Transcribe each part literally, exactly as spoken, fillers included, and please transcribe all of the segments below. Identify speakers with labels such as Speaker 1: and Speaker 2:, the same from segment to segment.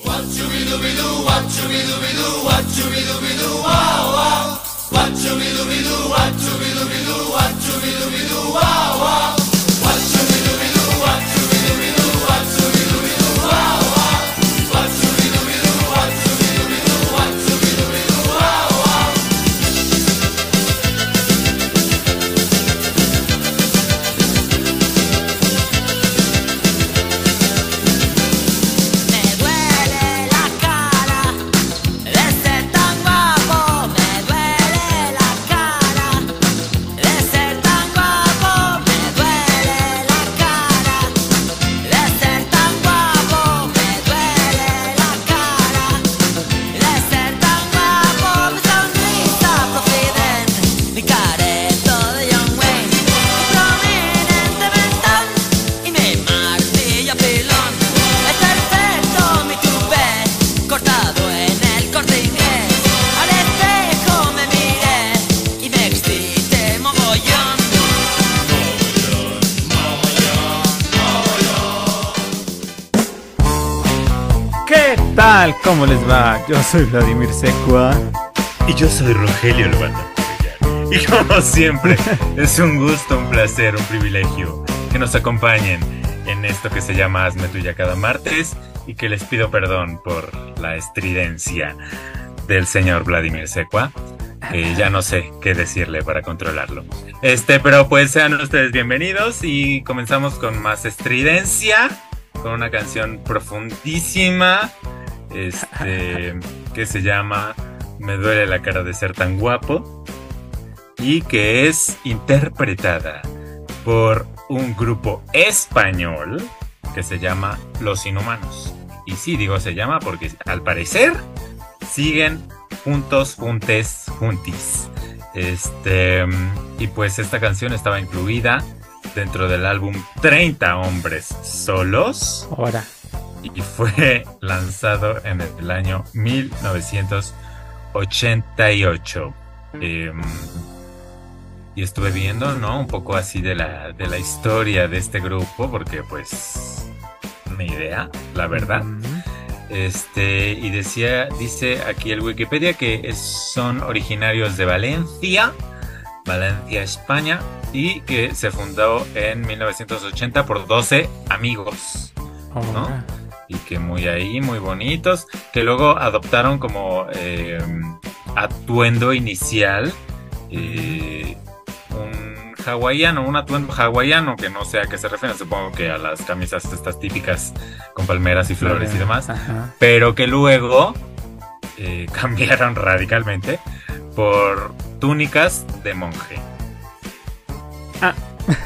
Speaker 1: tal? ¿Cómo les va? Yo soy Vladimir Secua.
Speaker 2: Y yo soy Rogelio Lobato. Y como siempre, es un gusto, un placer, un privilegio que nos acompañen en esto que se llama Hazme Tuya cada martes, y que les pido perdón por la estridencia del señor Vladimir Secua. Eh, ya no sé qué decirle para controlarlo. Este, pero pues sean ustedes bienvenidos y comenzamos con más estridencia, con una canción profundísima, este, que se llama Me duele la cara de ser tan guapo, y que es interpretada por un grupo español que se llama Los Inhumanos. Y sí, digo se llama porque al parecer siguen juntos, juntes, juntis. Este, y pues esta canción estaba incluida dentro del álbum treinta hombres solos.
Speaker 1: Ahora.
Speaker 2: Y fue lanzado en el año mil novecientos ochenta y ocho. Eh, y estuve viendo, ¿no? Un poco así de la, de la historia de este grupo, porque pues ni idea, la verdad. Uh-huh. Este, y decía, dice aquí el Wikipedia que es, son originarios de Valencia, Valencia, España, y que se fundó en mil novecientos ochenta por doce amigos, ¿no? Oh. Y que muy ahí, muy bonitos, que luego adoptaron como eh, atuendo inicial eh, un hawaiano, un atuendo hawaiano, que no sé a qué se refiere, supongo que a las camisas estas típicas con palmeras y flores y demás. Ajá. Pero que luego eh, cambiaron radicalmente por túnicas de monje.
Speaker 1: Ah.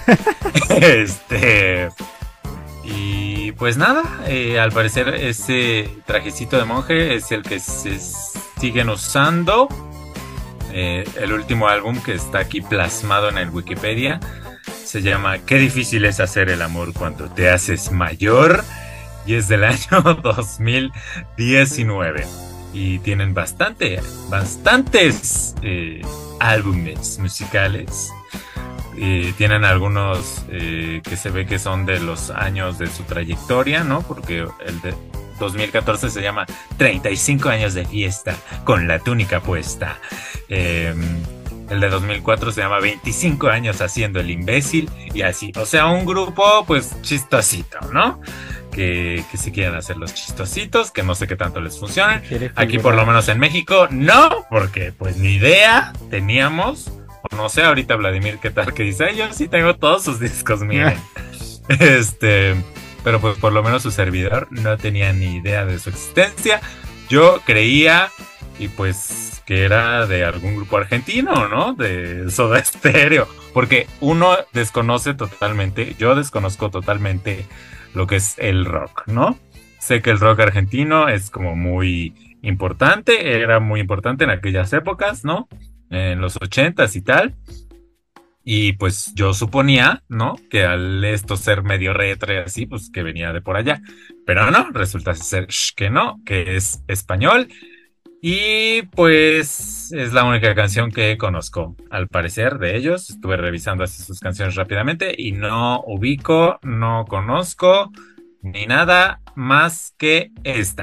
Speaker 2: Este... Y pues nada, eh, al parecer ese trajecito de monje es el que se siguen usando. Eh, el último álbum que está aquí plasmado en el Wikipedia se llama Qué difícil es hacer el amor cuando te haces mayor, y es del año dos mil diecinueve. Y tienen bastante, bastantes eh, álbumes musicales. Eh, tienen algunos eh, que se ve que son de los años de su trayectoria, ¿no? Porque el de dos mil catorce se llama treinta y cinco años de fiesta con la túnica puesta. Eh, el de dos mil cuatro se llama veinticinco años haciendo el imbécil, y así. O sea, un grupo pues chistosito, ¿no? Que, que si quieren hacer los chistositos, que no sé qué tanto les funcionan. Aquí por lo menos en México no, porque pues ni idea teníamos. No sé, ahorita Vladimir, ¿qué tal? Que dice, ay, yo sí tengo todos sus discos, miren. Este, pero pues por lo menos su servidor no tenía ni idea de su existencia. Yo creía, y pues, que era de algún grupo argentino, ¿no? De Soda Stereo. Porque uno desconoce totalmente, yo desconozco totalmente lo que es el rock, ¿no? Sé que el rock argentino es como muy importante, era muy importante en aquellas épocas, ¿no? En los ochentas y tal. Y pues yo suponía, ¿no? Que al esto ser medio retro y así, pues que venía de por allá. Pero no, resulta ser que no, que es español. Y pues es la única canción que conozco, al parecer, de ellos. Estuve revisando así sus canciones rápidamente y no ubico, no conozco ni nada más que esta.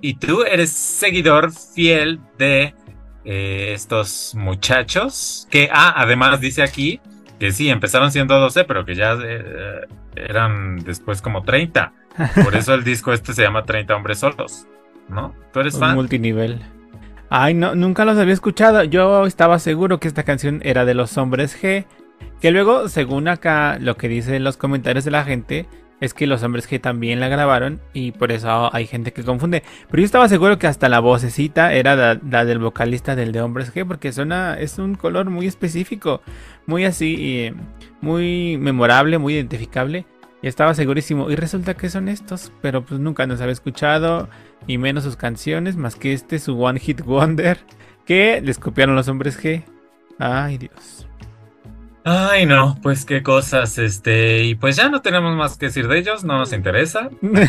Speaker 2: y tú eres seguidor fiel de eh, estos muchachos que, ah, además dice aquí que sí, empezaron siendo doce, pero que ya eh, eran después como treinta. Por eso el disco este se llama treinta hombres solos, ¿no? ¿Tú eres
Speaker 1: Un
Speaker 2: fan?
Speaker 1: multinivel. Ay, no, nunca los había escuchado. Yo estaba seguro que esta canción era de los Hombres G. Que luego, según acá, lo que dicen los comentarios de la gente es que los Hombres G también la grabaron y por eso hay gente que confunde. Pero yo estaba seguro que hasta la vocecita era la, la del vocalista del de Hombres G, porque suena, es un color muy específico, muy así, y muy memorable, muy identificable. Y estaba segurísimo. Y resulta que son estos, pero pues nunca nos había escuchado, y menos sus canciones, más que este, su One Hit Wonder, que les copiaron los Hombres G. Ay, Dios.
Speaker 2: Ay, no, pues qué cosas, este, y pues ya no tenemos más que decir de ellos, no nos interesa.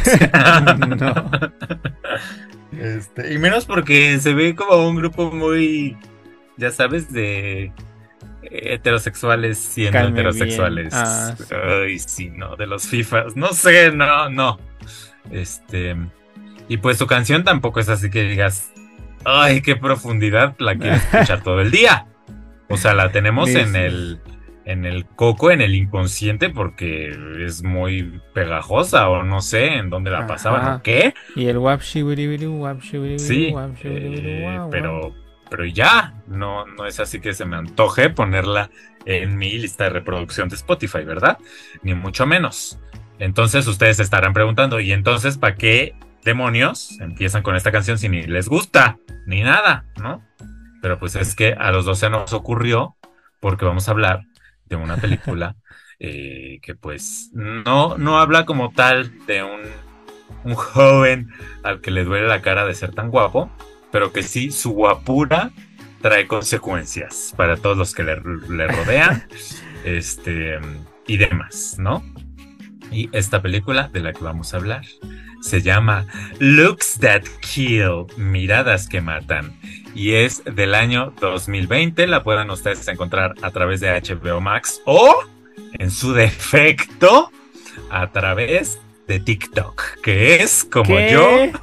Speaker 1: No.
Speaker 2: Este, y menos porque se ve como un grupo muy, ya sabes, de heterosexuales siendo
Speaker 1: Calme
Speaker 2: heterosexuales.
Speaker 1: Ah, sí.
Speaker 2: Ay, sí, no, de los FIFAs, no sé, no, no. Este, y pues su canción tampoco es así que digas, ay, qué profundidad, la quiero escuchar todo el día. O sea, la tenemos
Speaker 1: Sí,
Speaker 2: en
Speaker 1: sí.
Speaker 2: el en el coco, en el inconsciente, porque es muy pegajosa, o no sé en dónde la pasaban,
Speaker 1: Ajá.
Speaker 2: o qué.
Speaker 1: Y el wap shibiri wap shibiri
Speaker 2: Sí,
Speaker 1: wap shibiri
Speaker 2: eh,
Speaker 1: wap,
Speaker 2: pero, pero ya, no, no es así que se me antoje ponerla en mi lista de reproducción de Spotify, ¿verdad? Ni mucho menos. Entonces ustedes se estarán preguntando, ¿y entonces para qué demonios empiezan con esta canción si ni les gusta, ni nada, ¿no? Pero pues es que a los dos se nos ocurrió, porque vamos a hablar de una película eh, que pues no, no habla como tal de un, un joven al que le duele la cara de ser tan guapo, pero que sí, su guapura trae consecuencias para todos los que le, le rodean, este, y demás, ¿no? Y esta película de la que vamos a hablar se llama Looks That Kill, Miradas que Matan, y es del año dos mil veinte. La pueden ustedes encontrar a través de H B O Max o, en su defecto, a través de TikTok, que es como
Speaker 1: ¿Qué?
Speaker 2: yo,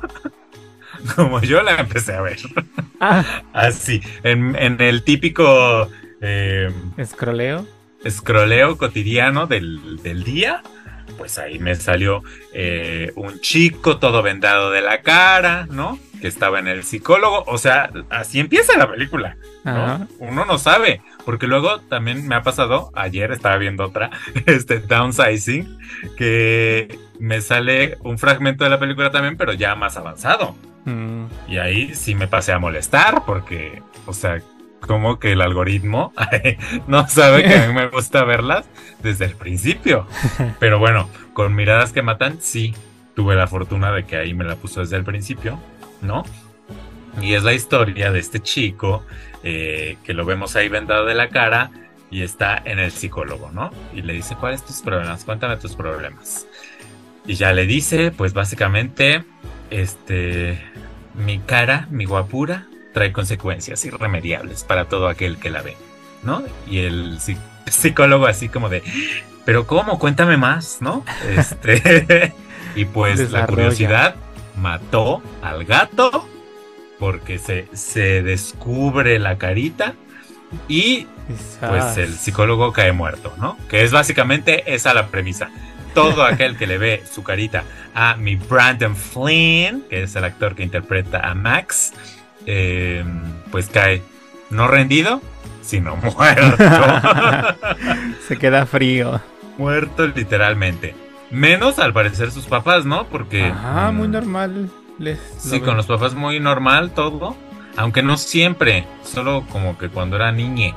Speaker 2: como yo la empecé a ver.
Speaker 1: Ah,
Speaker 2: Así, en, en el típico eh,
Speaker 1: escroleo.
Speaker 2: scrolleo cotidiano del, del día. Pues ahí me salió eh, un chico todo vendado de la cara, ¿no? Que estaba en el psicólogo. O sea, así empieza la película, ¿no?
Speaker 1: Ajá.
Speaker 2: Uno no sabe, porque luego también me ha pasado, ayer estaba viendo otra, este Downsizing, que me sale un fragmento de la película también, pero ya más avanzado.
Speaker 1: Mm.
Speaker 2: Y ahí sí me pasé a molestar, porque, o sea, como que el algoritmo no sabe que a mí me gusta verlas desde el principio. Pero bueno, con Miradas que Matan, sí, tuve la fortuna de que ahí me la puso desde el principio, ¿no? Y es la historia de este chico eh, que lo vemos ahí vendado de la cara y está en el psicólogo, ¿no? Y le dice, ¿cuáles tus problemas? Cuéntame tus problemas. Y ya le dice, pues básicamente, este, mi cara, mi guapura, trae consecuencias irremediables para todo aquel que la ve, ¿no? Y el psicólogo así como de, pero ¿cómo? Cuéntame más, ¿no? Este, y pues Desarrolla. La curiosidad mató al gato porque se, se descubre la carita y pues el psicólogo cae muerto, ¿no? Que es básicamente esa la premisa. Todo aquel que le ve su carita a mi Brandon Flynn, que es el actor que interpreta a Max, Eh, pues cae no rendido, sino muerto.
Speaker 1: Se queda frío.
Speaker 2: Muerto literalmente. Menos al parecer sus papás, ¿no? Porque
Speaker 1: ajá, mmm, muy normal. Les
Speaker 2: sí, con los papás muy normal todo. Aunque no siempre, solo como que cuando era niñe.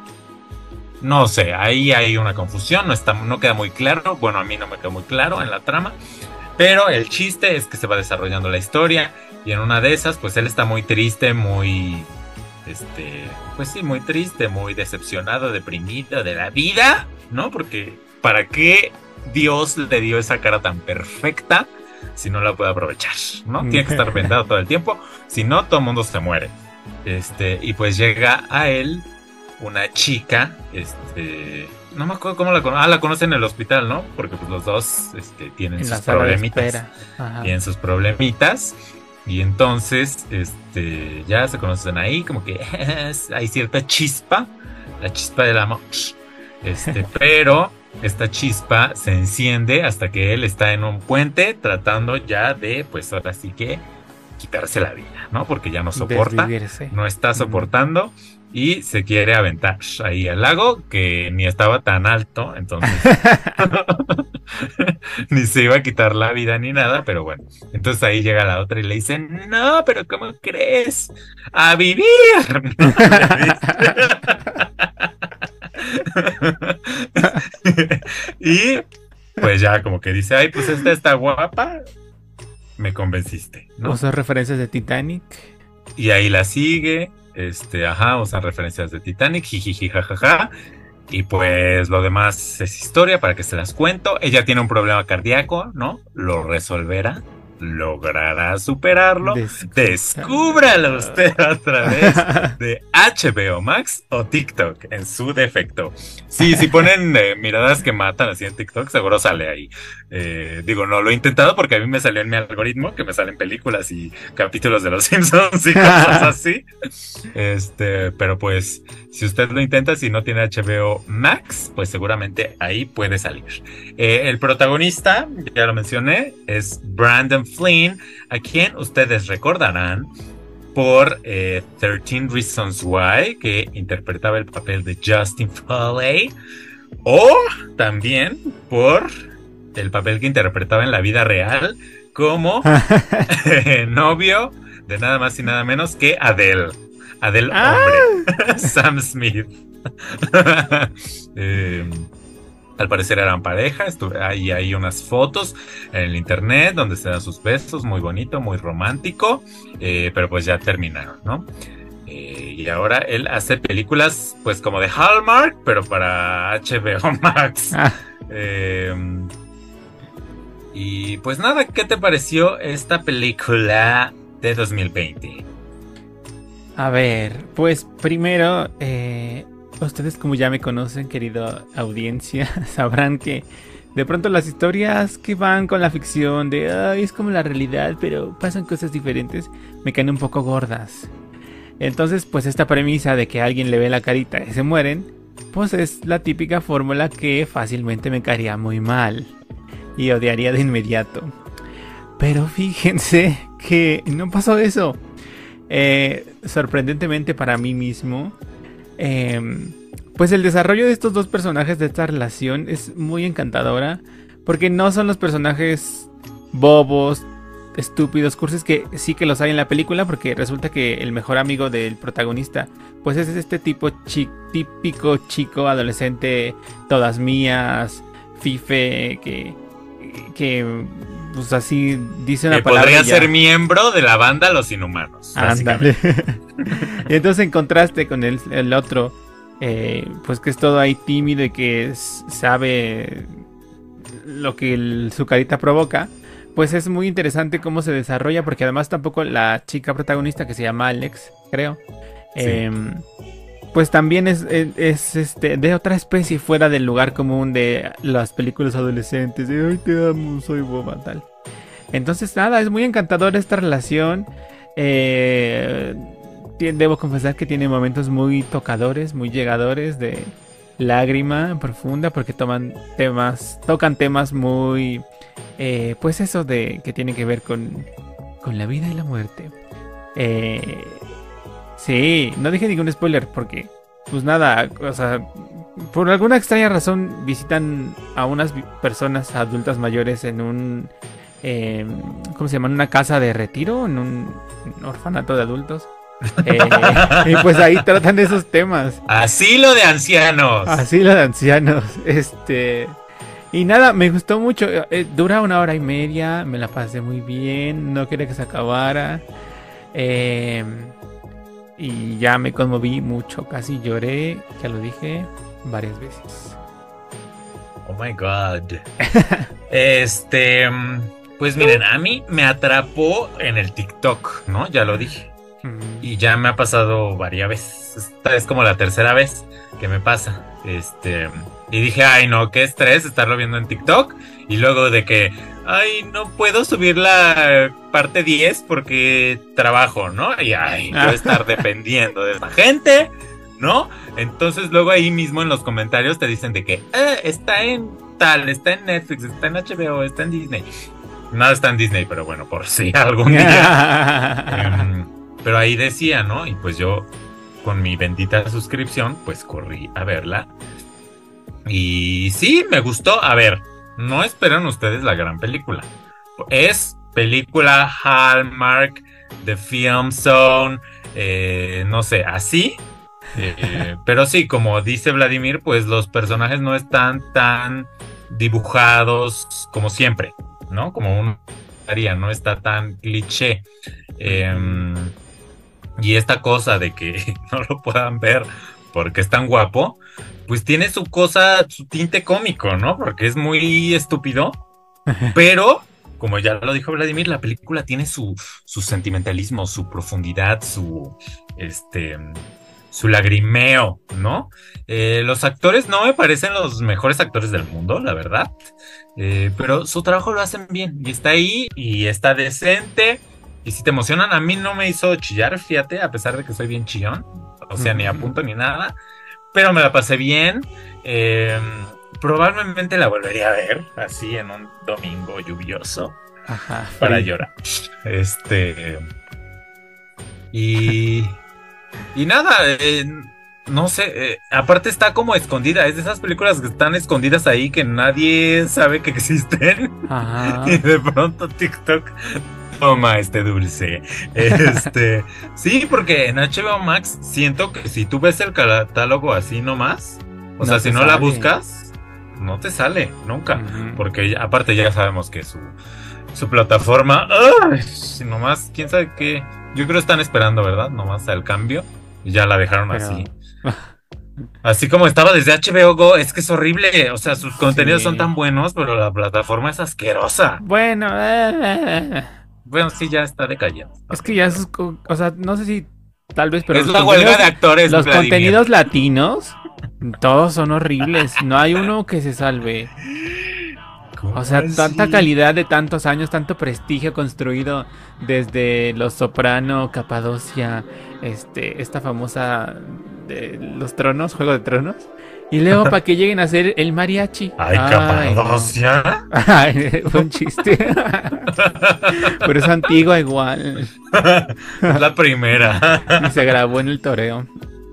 Speaker 2: No sé, ahí hay una confusión, no, está, no queda muy claro. Bueno, a mí no me queda muy claro en la trama. Pero el chiste es que se va desarrollando la historia. Y en una de esas, pues él está muy triste, muy, este, pues sí, muy triste, muy decepcionado, deprimido de la vida, ¿no? Porque ¿para qué Dios le dio esa cara tan perfecta si no la puede aprovechar, ¿no? Tiene que estar vendado todo el tiempo, si no, todo el mundo se muere. Este, y pues llega a él una chica, este, no me acuerdo cómo la conoce, ah, la conoce en el hospital, ¿no? Porque pues los dos, este, tienen
Speaker 1: en
Speaker 2: sus problemitas, tienen sus problemitas. Y entonces, este, ya se conocen ahí, como que hay cierta chispa, la chispa del amor. Este, pero esta chispa se enciende hasta que él está en un puente tratando ya de, pues ahora sí que quitarse la vida, ¿no? Porque ya no soporta,
Speaker 1: Desvivirse.
Speaker 2: no está soportando y se quiere aventar ahí al lago, que ni estaba tan alto, entonces ni se iba a quitar la vida ni nada, pero bueno. Entonces ahí llega la otra y le dice, no, pero ¿cómo crees? ¡A vivir! Y pues ya como que dice, ay, pues esta está guapa, me convenciste, ¿no?
Speaker 1: Usa referencias de Titanic.
Speaker 2: Y ahí la sigue, este, ajá, usan referencias de Titanic, jijiji, jajaja. Y pues lo demás es historia para que se las cuento. Ella tiene un problema cardíaco, ¿no? Lo resolverá, logrará superarlo.
Speaker 1: Descúbralo.
Speaker 2: Descúbralo usted a través de H B O Max o TikTok en su defecto. Sí, si ponen eh, miradas que matan así en TikTok, seguro sale ahí. Eh, digo, no lo he intentado porque a mí me salió en mi algoritmo que me salen películas y capítulos de Los Simpsons y cosas así. Este, pero pues, si usted lo intenta, si no tiene H B O Max, pues seguramente ahí puede salir. Eh, el protagonista, ya lo mencioné, es Brandon Flynn, a quien ustedes recordarán por eh, thirteen Reasons Why, que interpretaba el papel de Justin Foley, o también por el papel que interpretaba en la vida real como novio de nada más y nada menos que Adele. Adele
Speaker 1: ah.
Speaker 2: hombre. Sam Smith. eh, Al parecer eran pareja. Estuve, hay, hay unas fotos en el internet donde se dan sus besos, muy bonito, muy romántico, eh, pero pues ya terminaron, ¿no? Eh, y ahora él hace películas pues como de Hallmark, pero para H B O Max. Ah. Eh, y pues nada, ¿qué te pareció esta película de dos mil veinte?
Speaker 1: A ver, pues primero... Eh... Ustedes, como ya me conocen, querida audiencia, sabrán que de pronto las historias que van con la ficción de ay, es como la realidad, pero pasan cosas diferentes, me caen un poco gordas. Entonces, pues esta premisa de que alguien le ve la carita y se mueren, pues es la típica fórmula que fácilmente me caería muy mal y odiaría de inmediato. Pero fíjense que no pasó eso. Eh, sorprendentemente para mí mismo, Eh, pues el desarrollo de estos dos personajes, de esta relación, es muy encantadora, porque no son los personajes bobos, estúpidos, cursis, que sí que los hay en la película, porque resulta que el mejor amigo del protagonista pues es este tipo chi típico chico adolescente, todas mías, fife, que que pues así dice una
Speaker 2: que
Speaker 1: palabra.
Speaker 2: Podría ser miembro de la banda Los Inhumanos.
Speaker 1: Ándale. Y entonces en contraste con el, el otro, eh, pues que es todo ahí tímido y que es, sabe lo que el, su carita provoca, pues es muy interesante cómo se desarrolla, porque además tampoco la chica protagonista, que se llama Alex, creo, sí. eh, pues también es, es, es este, de otra especie, fuera del lugar común de las películas adolescentes, de ay, te amo, soy boba, tal. Entonces nada, es muy encantadora esta relación. eh... Debo confesar que tiene momentos muy tocadores, muy llegadores, de lágrima profunda, porque toman temas, tocan temas muy, eh, pues eso de que tienen que ver con, con la vida y la muerte. Eh, sí, no dije ningún spoiler porque, pues nada, o sea, por alguna extraña razón visitan a unas personas adultas mayores en un, eh, ¿cómo se llama? En una casa de retiro, en un orfanato de adultos. Eh, y pues ahí tratan esos temas.
Speaker 2: Asilo de ancianos.
Speaker 1: Asilo de ancianos. Este. Y nada, me gustó mucho. Eh, dura una hora y media. Me la pasé muy bien. No quería que se acabara. Eh, y ya me conmoví mucho. Casi lloré. Ya lo dije varias veces.
Speaker 2: Oh my god. Este. Pues miren, a mí me atrapó en el TikTok, ¿no? Ya lo dije. Y ya me ha pasado varias veces. Esta es como la tercera vez que me pasa. Este. Y dije, ay no, qué estrés estarlo viendo en TikTok. Y luego de que ay, no puedo subir la parte diez porque trabajo, ¿no? Y ay, voy a estar dependiendo de esa gente, ¿no? Entonces luego ahí mismo en los comentarios te dicen de que eh, está en tal, está en Netflix, está en H B O, está en Disney. Nada está en Disney, pero bueno, por si algún día. um, pero ahí decía, ¿no? Y pues yo, con mi bendita suscripción, pues corrí a verla. Y sí, me gustó. A ver, no esperen ustedes la gran película. Es película Hallmark, The Film Zone, eh, no sé, así. Eh, pero sí, como dice Vladimir, pues los personajes no están tan dibujados como siempre, ¿no? Como uno haría, no está tan cliché. Eh, y esta cosa de que no lo puedan ver porque es tan guapo, pues tiene su cosa, su tinte cómico, ¿no? Porque es muy estúpido, pero, como ya lo dijo Vladimir, la película tiene su, su sentimentalismo, su profundidad, su, este, su lagrimeo, ¿no? Eh, los actores no me parecen los mejores actores del mundo, la verdad, eh, pero su trabajo lo hacen bien, y está ahí, y está decente, y si te emocionan, a mí no me hizo chillar, fíjate, a pesar de que soy bien chillón, o sea, ni a punto ni nada, pero me la pasé bien. Eh, probablemente la volvería a ver así en un domingo lluvioso.
Speaker 1: Ajá,
Speaker 2: para
Speaker 1: sí.
Speaker 2: llorar. Este. Y. Y nada, eh, no sé. Eh, aparte está como escondida. Es de esas películas que están escondidas ahí que nadie sabe que existen.
Speaker 1: Ajá.
Speaker 2: Y de pronto TikTok. Toma este dulce. Este, sí, porque en H B O Max siento que si tú ves el catálogo así nomás, o
Speaker 1: No
Speaker 2: sea,
Speaker 1: te
Speaker 2: si no la
Speaker 1: sale.
Speaker 2: buscas, no te sale nunca.
Speaker 1: Ujú.
Speaker 2: Porque ya- aparte ya sabemos que su, su plataforma, ¡ay! Nomás, quién sabe qué. Yo creo que están esperando, ¿verdad? Nomás al cambio. Y ya la dejaron
Speaker 1: Pero-
Speaker 2: así. Así como estaba desde H B O Go, es que es horrible. O sea, sus contenidos
Speaker 1: Sí.
Speaker 2: son tan buenos, pero la plataforma es asquerosa.
Speaker 1: Bueno, eh,
Speaker 2: Bueno, sí, ya está decayendo.
Speaker 1: es que ya esos, co- o sea, no sé si tal vez, pero
Speaker 2: es
Speaker 1: los
Speaker 2: la huelga
Speaker 1: contenidos-
Speaker 2: de actores.
Speaker 1: los
Speaker 2: Vladimir.
Speaker 1: contenidos latinos, todos son horribles. No hay uno que se salve.
Speaker 2: ¿Cómo
Speaker 1: O sea,
Speaker 2: así?
Speaker 1: tanta calidad de tantos años, tanto prestigio construido desde Los Soprano, Capadocia, este, esta famosa de Los Tronos, Juego de Tronos. Y luego para que lleguen a hacer el mariachi.
Speaker 2: Ay,
Speaker 1: no.
Speaker 2: Capadocia.
Speaker 1: Ay, fue un chiste. Pero es antigua igual.
Speaker 2: Es la primera.
Speaker 1: Y se grabó en el toreo.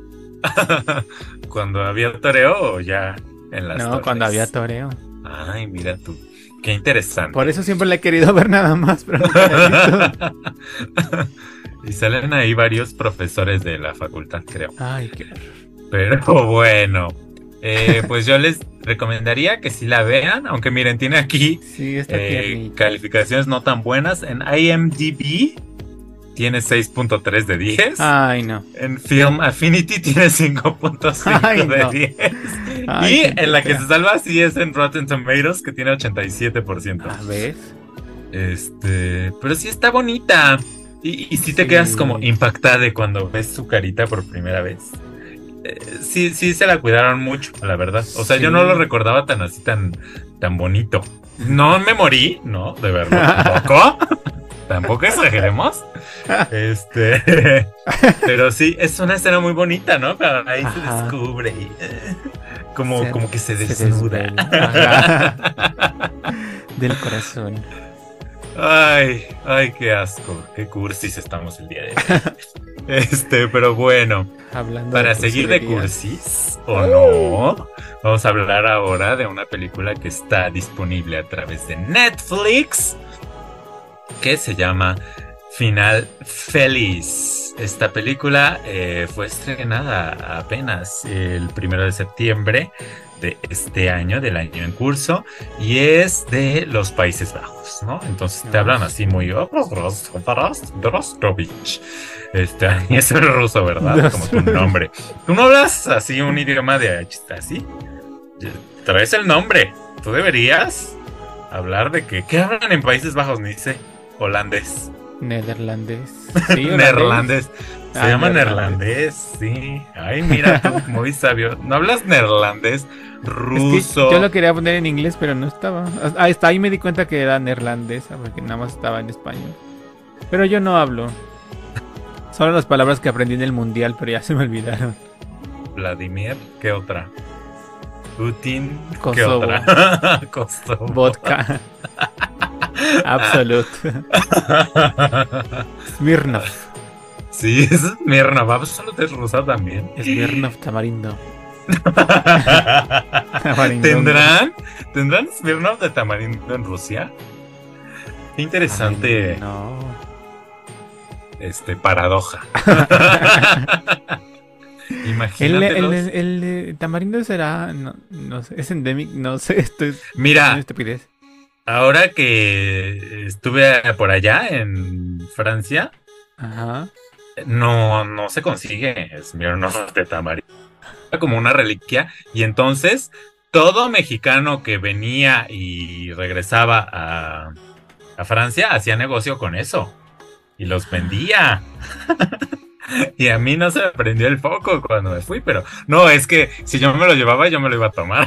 Speaker 2: Cuando había toreo o ya en las
Speaker 1: No,
Speaker 2: torres?
Speaker 1: cuando había toreo.
Speaker 2: Ay, mira tú. Qué interesante.
Speaker 1: Por eso siempre la he querido ver nada más, pero nunca la he visto.
Speaker 2: Y salen ahí varios profesores de la facultad, creo.
Speaker 1: Ay, qué horror.
Speaker 2: Pero bueno, eh, pues yo les recomendaría que sí la vean, aunque miren, tiene aquí
Speaker 1: Sí, está
Speaker 2: eh,
Speaker 1: tiernita.
Speaker 2: calificaciones no tan buenas. En I M D B tiene seis punto tres de diez.
Speaker 1: Ay, no.
Speaker 2: En Film Affinity tiene cinco punto cinco
Speaker 1: Ay,
Speaker 2: de
Speaker 1: no.
Speaker 2: diez.
Speaker 1: Ay,
Speaker 2: Y
Speaker 1: gente
Speaker 2: en la que
Speaker 1: fea.
Speaker 2: se salva sí es en Rotten Tomatoes, que tiene ochenta y siete por ciento.
Speaker 1: A ver.
Speaker 2: Este, pero sí está bonita. Y, y sí te
Speaker 1: Sí.
Speaker 2: quedas como impactada de cuando ves su carita por primera vez. Eh, sí, sí se la cuidaron mucho, la verdad. O sea,
Speaker 1: Sí.
Speaker 2: yo no lo recordaba tan así, tan, tan bonito. No me morí, no, de verlo tampoco. Tampoco exageremos. Este, pero sí, es una escena muy bonita, ¿no? Cuando ahí se
Speaker 1: Ajá.
Speaker 2: descubre y, eh, como,
Speaker 1: Se-
Speaker 2: como que se
Speaker 1: se
Speaker 2: desnuda.
Speaker 1: desvela. Ajá. Del corazón.
Speaker 2: Ay, ay, qué asco, qué cursis estamos el día de hoy. Este, pero bueno,
Speaker 1: Hablando
Speaker 2: para
Speaker 1: de
Speaker 2: seguir de
Speaker 1: cursilerías.
Speaker 2: cursis o no, vamos a hablar ahora de una película que está disponible a través de Netflix, que se llama Final Feliz. Esta película eh, fue estrenada apenas el primero de septiembre de este año, del año en curso, y es de los Países Bajos, ¿no? Entonces te hablan así muy Rostropovich. Este, y eso es ruso, ¿verdad? Como tu nombre. ¿Tú no hablas así un idioma de así? Traes el nombre. Tú deberías hablar de que ¿qué hablan en Países Bajos? Ni sé, holandés.
Speaker 1: Neerlandés. Sí,
Speaker 2: Neerlandés. Se
Speaker 1: Ah,
Speaker 2: llama
Speaker 1: neerlandés.
Speaker 2: neerlandés, sí. Ay, mira tú, muy sabio. ¿No hablas neerlandés?
Speaker 1: Es
Speaker 2: Ruso.
Speaker 1: que yo lo quería poner en inglés, pero no estaba. Ahí está, ahí me di cuenta que era neerlandesa, porque nada más estaba en español. Pero yo no hablo. Solo las palabras que aprendí en el mundial, pero ya se me olvidaron.
Speaker 2: Vladimir, ¿qué otra? Putin, ¿qué
Speaker 1: Kosovo.
Speaker 2: otra? Kosovo.
Speaker 1: Vodka. Absolut. Smirnov.
Speaker 2: Sí, es Smirnoff. Absolut es rusa también.
Speaker 1: Smirnov tamarindo. Tamarindo.
Speaker 2: ¿Tendrán? ¿Tendrán Smirnoff de tamarindo en Rusia? Qué interesante.
Speaker 1: Ay, no.
Speaker 2: Este, paradoja.
Speaker 1: El,
Speaker 2: Imagínate.
Speaker 1: el, el, el de tamarindo será. No, no sé, es endémico. No sé, estoy.
Speaker 2: Mira,
Speaker 1: una estupidez.
Speaker 2: ahora que estuve por allá en Francia,
Speaker 1: Ajá.
Speaker 2: no, no se consigue Smirnoff de tamarindo. Era como una reliquia. Y entonces, todo mexicano que venía y regresaba a, a Francia hacía negocio con eso. Y los vendía. Y a mí no se me prendió el foco cuando me fui, pero no, es que si yo me lo llevaba, yo me lo iba a tomar.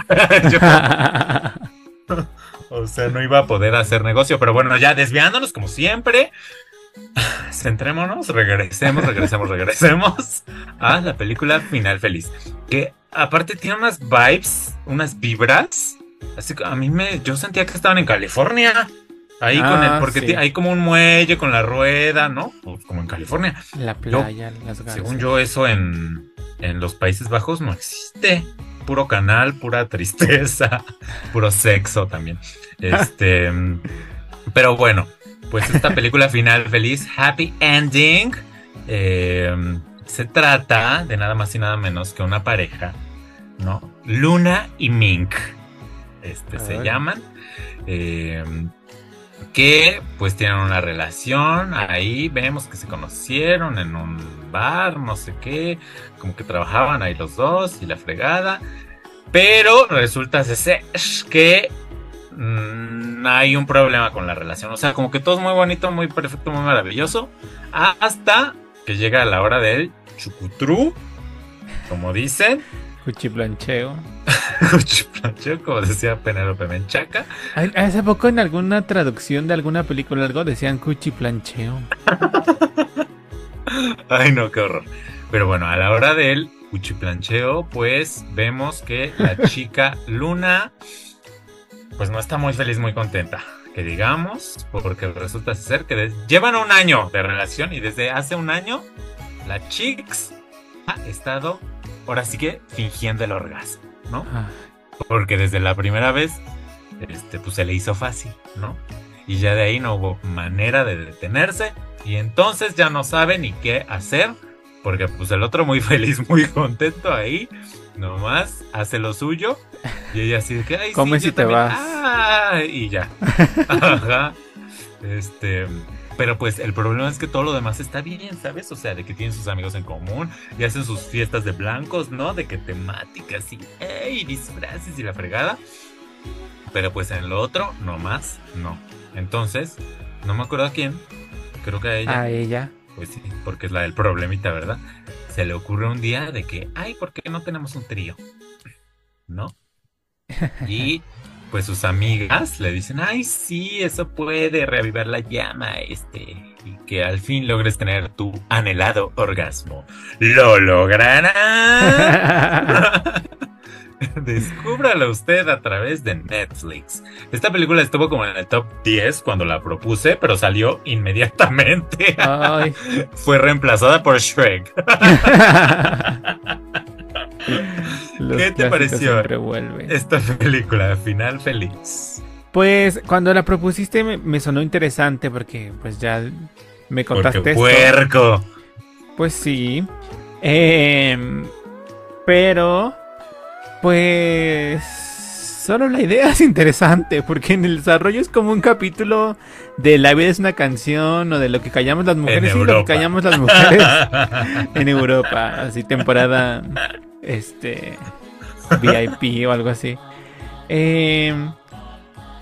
Speaker 2: Yo, o sea, no iba a poder hacer negocio. Pero bueno, ya desviándonos como siempre, centrémonos, regresemos, regresemos, regresemos a la película Final Feliz. Que aparte tiene unas vibes, unas vibras. Así que a mí me, yo sentía que estaban en California. Ahí
Speaker 1: Ah,
Speaker 2: con el, porque
Speaker 1: sí.
Speaker 2: ti- hay como un muelle con la rueda, ¿no? Pues como en California.
Speaker 1: La playa, las garzas.
Speaker 2: Según yo, eso en, en los Países Bajos no existe. Puro canal, pura tristeza, puro sexo también. Este, pero bueno, pues esta película Final Feliz, Happy Ending, eh, se trata de nada más y nada menos que una pareja, ¿no? Luna y Mink, este, se
Speaker 1: Ay.
Speaker 2: llaman. Eh, que pues tienen una relación, ahí vemos que se conocieron en un bar, no sé qué, como que trabajaban ahí los dos y la fregada, pero resulta ser que mmm, hay un problema con la relación, o sea, como que todo es muy bonito, muy perfecto, muy maravilloso, hasta que llega la hora del chucutrú, como dicen,
Speaker 1: Cuchiplancheo.
Speaker 2: cuchiplancheo, como decía Penélope Menchaca.
Speaker 1: Ay, hace poco en alguna traducción de alguna película algo decían cuchiplancheo.
Speaker 2: Ay, no, qué horror. Pero bueno, a la hora del cuchiplancheo, pues vemos que la chica Luna, pues no está muy feliz, muy contenta, que digamos, porque resulta ser que de- llevan un año de relación y desde hace un año la Chix ha estado, ahora sí que fingiendo el orgasmo, ¿no?
Speaker 1: Ah,
Speaker 2: Porque desde la primera vez, este, pues se le hizo fácil, ¿no? Y ya de ahí no hubo manera de detenerse. Y entonces ya no sabe ni qué hacer. Porque pues el otro muy feliz, muy contento ahí. Nomás hace lo suyo. Y ella así de que, ay,
Speaker 1: Come
Speaker 2: sí,
Speaker 1: si
Speaker 2: yo
Speaker 1: te
Speaker 2: también.
Speaker 1: vas.
Speaker 2: Ah, y ya. Ajá. Este... Pero pues el problema es que todo lo demás está bien, ¿sabes? O sea, de que tienen sus amigos en común y hacen sus fiestas de blancos, ¿no? De que temáticas y ¡ey! Disfraces y la fregada. Pero pues en lo otro, no más, no. Entonces, no me acuerdo a quién, creo que a ella.
Speaker 1: a ella.
Speaker 2: Pues sí, porque es la del problemita, ¿verdad? Se le ocurre un día de que, ay, ¿por qué no tenemos un trío? ¿No? Y pues sus amigas le dicen, ay, sí, eso puede reavivar la llama, este, y que al fin logres tener tu anhelado orgasmo. ¿Lo logrará? Descúbralo usted a través de Netflix. Esta película estuvo como en el top diez cuando la propuse, pero salió inmediatamente.
Speaker 1: Ay.
Speaker 2: Fue reemplazada por Shrek.
Speaker 1: Los
Speaker 2: ¿Qué te
Speaker 1: clásicos
Speaker 2: pareció
Speaker 1: siempre vuelven.
Speaker 2: esta película, Final Feliz?
Speaker 1: Pues cuando la propusiste me, me sonó interesante porque pues ya me contaste
Speaker 2: Porque
Speaker 1: esto.
Speaker 2: puerco.
Speaker 1: Pues sí. Em, pero pues solo la idea es interesante porque en el desarrollo es como un capítulo de La vida es una canción o de lo que callamos las mujeres. Sí, lo que
Speaker 2: Europa.
Speaker 1: callamos las mujeres en Europa, así temporada este V I P o algo así. Em,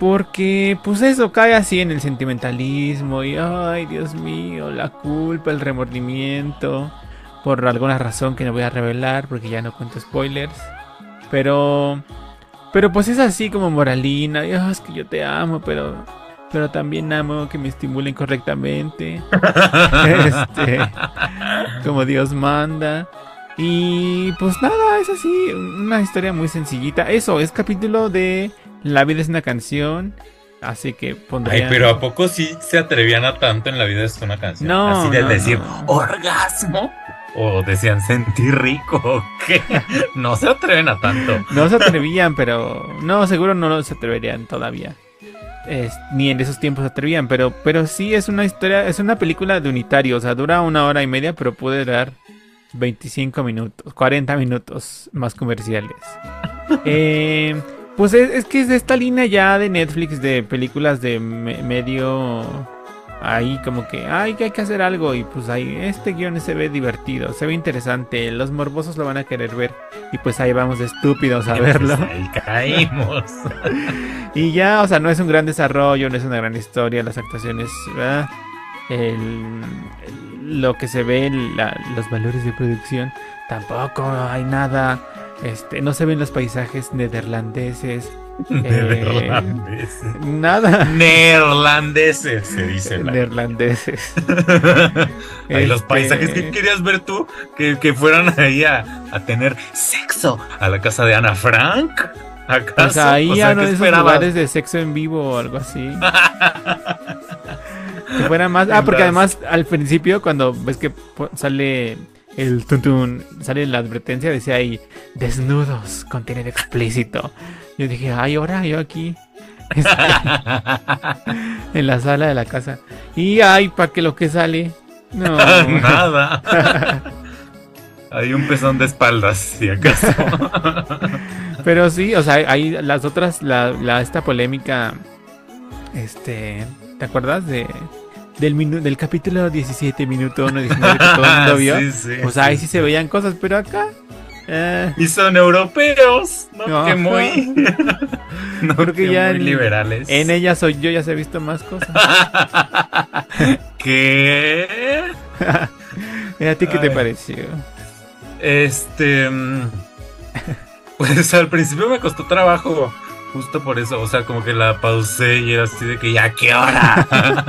Speaker 1: Porque, pues eso, cae así en el sentimentalismo y, ay, Dios mío, la culpa, el remordimiento, por alguna razón que no voy a revelar porque ya no cuento spoilers. Pero, pero pues es así como moralina, y, "Oh, es que yo te amo, pero, pero también amo que me estimulen correctamente, este, como Dios manda". Y pues nada, es así, una historia muy sencillita. Eso, es capítulo de La vida es una canción. Así que pondría...
Speaker 2: Ay, pero ¿a poco sí se atrevían a tanto en La vida es una canción?
Speaker 1: No,
Speaker 2: así de
Speaker 1: no,
Speaker 2: decir
Speaker 1: no.
Speaker 2: orgasmo. O decían sentir rico. ¿O qué? No se atreven a tanto.
Speaker 1: No se atrevían, pero... No, seguro no se atreverían todavía. Es, ni en esos tiempos se atrevían, pero, pero sí es una historia, es una película de unitario. O sea, dura una hora y media, pero puede durar veinticinco minutos, cuarenta minutos más comerciales. Eh, pues es, es que es de esta línea ya de Netflix de películas de me, medio ahí como que ay que hay que hacer algo y pues ahí este guión se ve divertido, se ve interesante, los morbosos lo van a querer ver y pues ahí vamos de estúpidos a verlo.
Speaker 2: Pues ahí caímos.
Speaker 1: Y ya, o sea, no es un gran desarrollo, no es una gran historia, las actuaciones, ¿verdad? El, el, lo que se ve, la, los valores de producción, tampoco hay nada. Este, no se ven los paisajes neerlandeses.
Speaker 2: Neerlandeses.
Speaker 1: Eh, nada.
Speaker 2: Neerlandeses, se dice.
Speaker 1: Neerlandeses.
Speaker 2: Ay, los
Speaker 1: Este,
Speaker 2: paisajes que querías ver tú, que, que fueran ahí a, a tener sexo a la casa de Ana Frank. ¿Acaso?
Speaker 1: Pues ahí
Speaker 2: O sea,
Speaker 1: a uno
Speaker 2: ¿qué
Speaker 1: de esos
Speaker 2: esperabas?
Speaker 1: lugares de sexo en vivo o algo así. Que fuera más. Ah, porque además al principio, cuando ves que po- sale el tuntun, sale la advertencia, decía ahí desnudos, contenido explícito. Yo dije, ay, ahora yo aquí. Este, en la sala de la casa. Y ay, ¿para qué lo que sale? No.
Speaker 2: Nada. Hay un pezón de espaldas, si acaso.
Speaker 1: Pero sí, o sea, hay las otras, la, la esta polémica, este, ¿te acuerdas de del minu- del capítulo diecisiete, minuto uno, diecinueve, que todo el mundo vio?
Speaker 2: Sí, sí,
Speaker 1: Pues ahí sí,
Speaker 2: sí,
Speaker 1: se
Speaker 2: sí.
Speaker 1: veían cosas, pero acá eh,
Speaker 2: Y son europeos, ¿no?
Speaker 1: Ajá.
Speaker 2: Que muy. No,
Speaker 1: creo que
Speaker 2: que
Speaker 1: ya
Speaker 2: muy
Speaker 1: en,
Speaker 2: liberales.
Speaker 1: en ella soy yo, ya se ha visto más cosas.
Speaker 2: ¿Qué?
Speaker 1: ¿Y a ti qué te
Speaker 2: Ay.
Speaker 1: pareció?
Speaker 2: Este. mm, Pues al principio me costó trabajo. Justo por eso. O sea, como que la pausé y era así de que ya, ¿qué hora?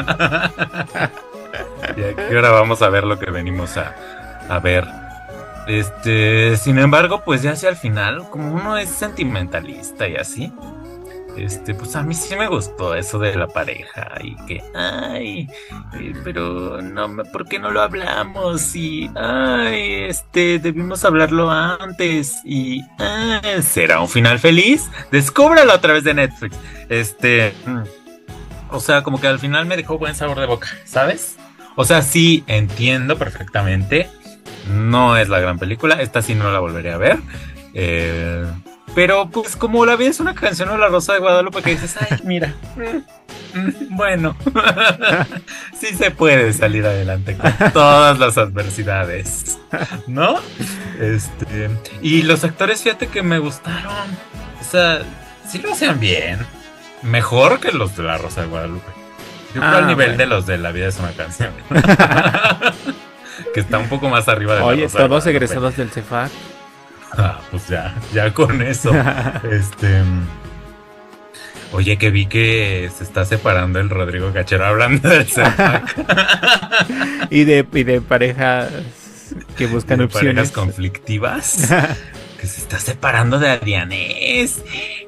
Speaker 2: ¿Ya qué hora vamos a ver lo que venimos a, a ver? Este. Sin embargo, pues ya hacia el final, como uno es sentimentalista y así. Este, pues a mí sí me gustó eso de la pareja y que, ay, eh, pero no, me- ¿por qué no lo hablamos? Y, ay, este, debimos hablarlo antes y, ah, ¿será un final feliz? Descúbralo a través de Netflix. Este, mm, o sea, como que al final me dejó buen sabor de boca, ¿sabes? O sea, sí, entiendo perfectamente, no es la gran película, esta sí no la volveré a ver, eh... Pero pues como la vida es una canción o La Rosa de Guadalupe que dices, ay, mira, mm, mm, bueno, sí se puede salir adelante con todas las adversidades, ¿no? Este, y los actores, fíjate que me gustaron, o sea, sí lo hacían bien, mejor que los de La Rosa de Guadalupe. Yo creo
Speaker 1: Ah,
Speaker 2: al nivel
Speaker 1: bueno.
Speaker 2: de los de La vida es una canción. Que está un poco más arriba de La
Speaker 1: Oye,
Speaker 2: Rosa de
Speaker 1: todos
Speaker 2: Guadalupe.
Speaker 1: egresados del Cefat.
Speaker 2: Ah, pues ya, ya con eso. Este. Oye, que vi que se está separando el Rodrigo Cachero hablando del Cepac.
Speaker 1: y de y de parejas que buscan
Speaker 2: De
Speaker 1: opciones.
Speaker 2: parejas conflictivas. Que se está separando de Adrianés.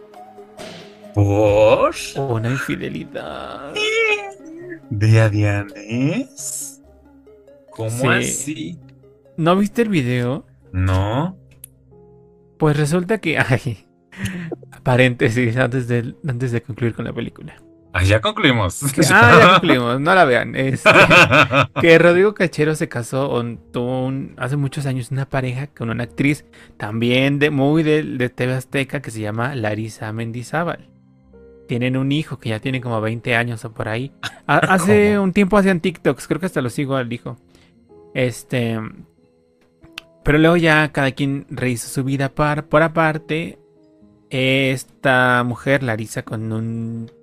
Speaker 2: ¿Por?
Speaker 1: Una infidelidad.
Speaker 2: ¿De Adrianés? ¿Cómo
Speaker 1: Sí.
Speaker 2: así?
Speaker 1: ¿No viste el video?
Speaker 2: No.
Speaker 1: Pues resulta que... Ay, paréntesis antes de, antes de concluir con la película.
Speaker 2: Ah, ya concluimos.
Speaker 1: Que- ah, ya concluimos, no la vean. Este, que Rodrigo Cachero se casó o tuvo un- hace muchos años una pareja con una actriz también de muy de, de T V Azteca que se llama Larisa Mendizábal. Tienen un hijo que ya tiene como veinte años o por ahí. Ha- hace
Speaker 2: ¿Cómo?
Speaker 1: un tiempo hacían TikToks, creo que hasta lo sigo al hijo. Este... Pero luego ya cada quien rehizo su vida par, por aparte. Esta mujer, Larisa, con un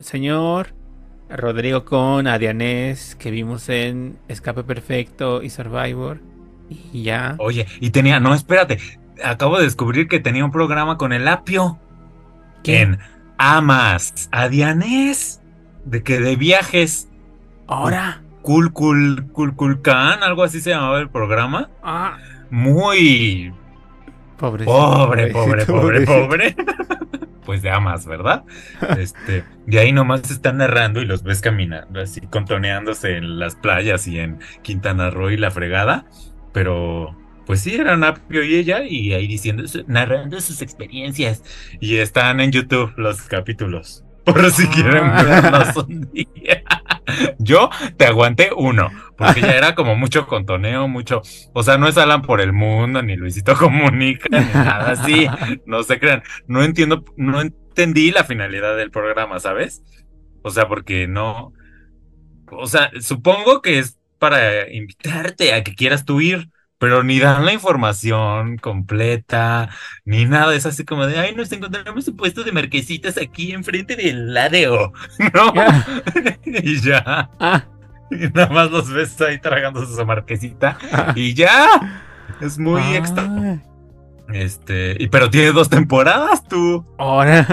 Speaker 1: señor Rodrigo con Adianés que vimos en Escape Perfecto y Survivor. Y ya.
Speaker 2: Oye, y tenía, no, espérate, acabo de descubrir que tenía un programa con el Apio.
Speaker 1: ¿Qué?
Speaker 2: En Amas a Dianés, de que de viajes.
Speaker 1: Ahora.
Speaker 2: Cool, cool, cool, cool Can, algo así se llamaba el programa.
Speaker 1: Ah.
Speaker 2: Muy
Speaker 1: Pobrecito,
Speaker 2: pobre, pobre, pobre,
Speaker 1: pobrecito.
Speaker 2: pobre. Pues de Amas, ¿verdad? Este, de ahí nomás se están narrando y los ves caminando así, contoneándose en las playas y en Quintana Roo y la fregada. Pero, pues sí, eran Apio y ella, y ahí diciendo, narrando sus experiencias. Y están en YouTube los capítulos. Por si quieren verlos un día. Yo te aguanté uno, porque ya era como mucho contoneo, mucho. O sea, no es Alan por el mundo, ni Luisito Comunica, ni nada así. No se crean. No entiendo, no entendí la finalidad del programa, ¿sabes? O sea, porque no. O sea, supongo que es para invitarte a que quieras tú ir, pero ni dan la información completa, ni nada. Es así como de, ay, nos encontramos un puesto de marquesitas aquí enfrente del ladeo, ¿no? Y ya.
Speaker 1: Ah.
Speaker 2: Y nada más los ves ahí tragando su marquesita. Y ya. Es muy
Speaker 1: ah.
Speaker 2: extra. Este, y pero tiene dos temporadas, tú.
Speaker 1: Ahora.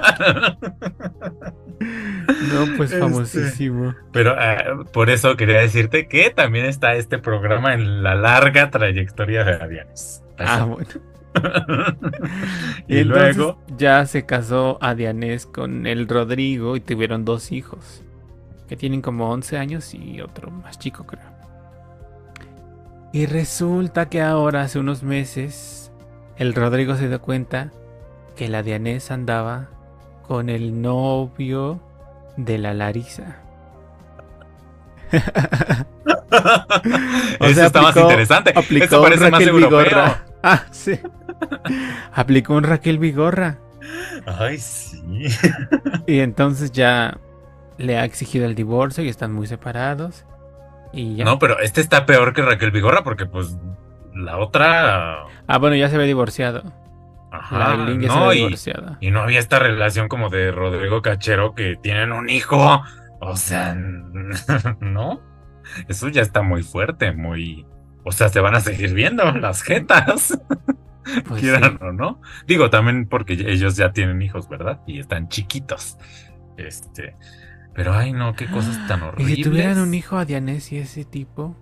Speaker 1: No, pues famosísimo.
Speaker 2: Este, pero uh, por eso quería decirte que también está este programa en la larga trayectoria de Adianés.
Speaker 1: Ah, bueno.
Speaker 2: y, y luego
Speaker 1: ya se casó Adianés con el Rodrigo y tuvieron dos hijos que tienen como once años y otro más chico, creo. Y resulta que ahora, hace unos meses, el Rodrigo se dio cuenta que la Adianés andaba con el novio de la Larisa.
Speaker 2: Eso sea, está aplicó, más interesante.
Speaker 1: Aplicó
Speaker 2: Eso parece más europeo.
Speaker 1: Ah, sí. Aplicó un Raquel Vigorra.
Speaker 2: Ay, sí.
Speaker 1: Y entonces ya le ha exigido el divorcio y están muy separados. Y ya.
Speaker 2: No, pero este está peor que Raquel Vigorra porque pues la otra...
Speaker 1: Ah, bueno, ya se ve divorciado.
Speaker 2: Ajá,
Speaker 1: la Aileen ya
Speaker 2: no,
Speaker 1: se ve
Speaker 2: y,
Speaker 1: divorciada.
Speaker 2: Y no había esta relación como de Rodrigo Cachero que tienen un hijo. O sea, ¿no? Eso ya está muy fuerte, muy... O sea, se van a seguir viendo las jetas. Pues quieran sí. o no. Digo, también porque ellos ya tienen hijos, ¿verdad? Y están chiquitos. Este... Pero, ay, no, qué cosas tan horribles.
Speaker 1: ¿Y si tuvieran un hijo a Dianés y ese tipo?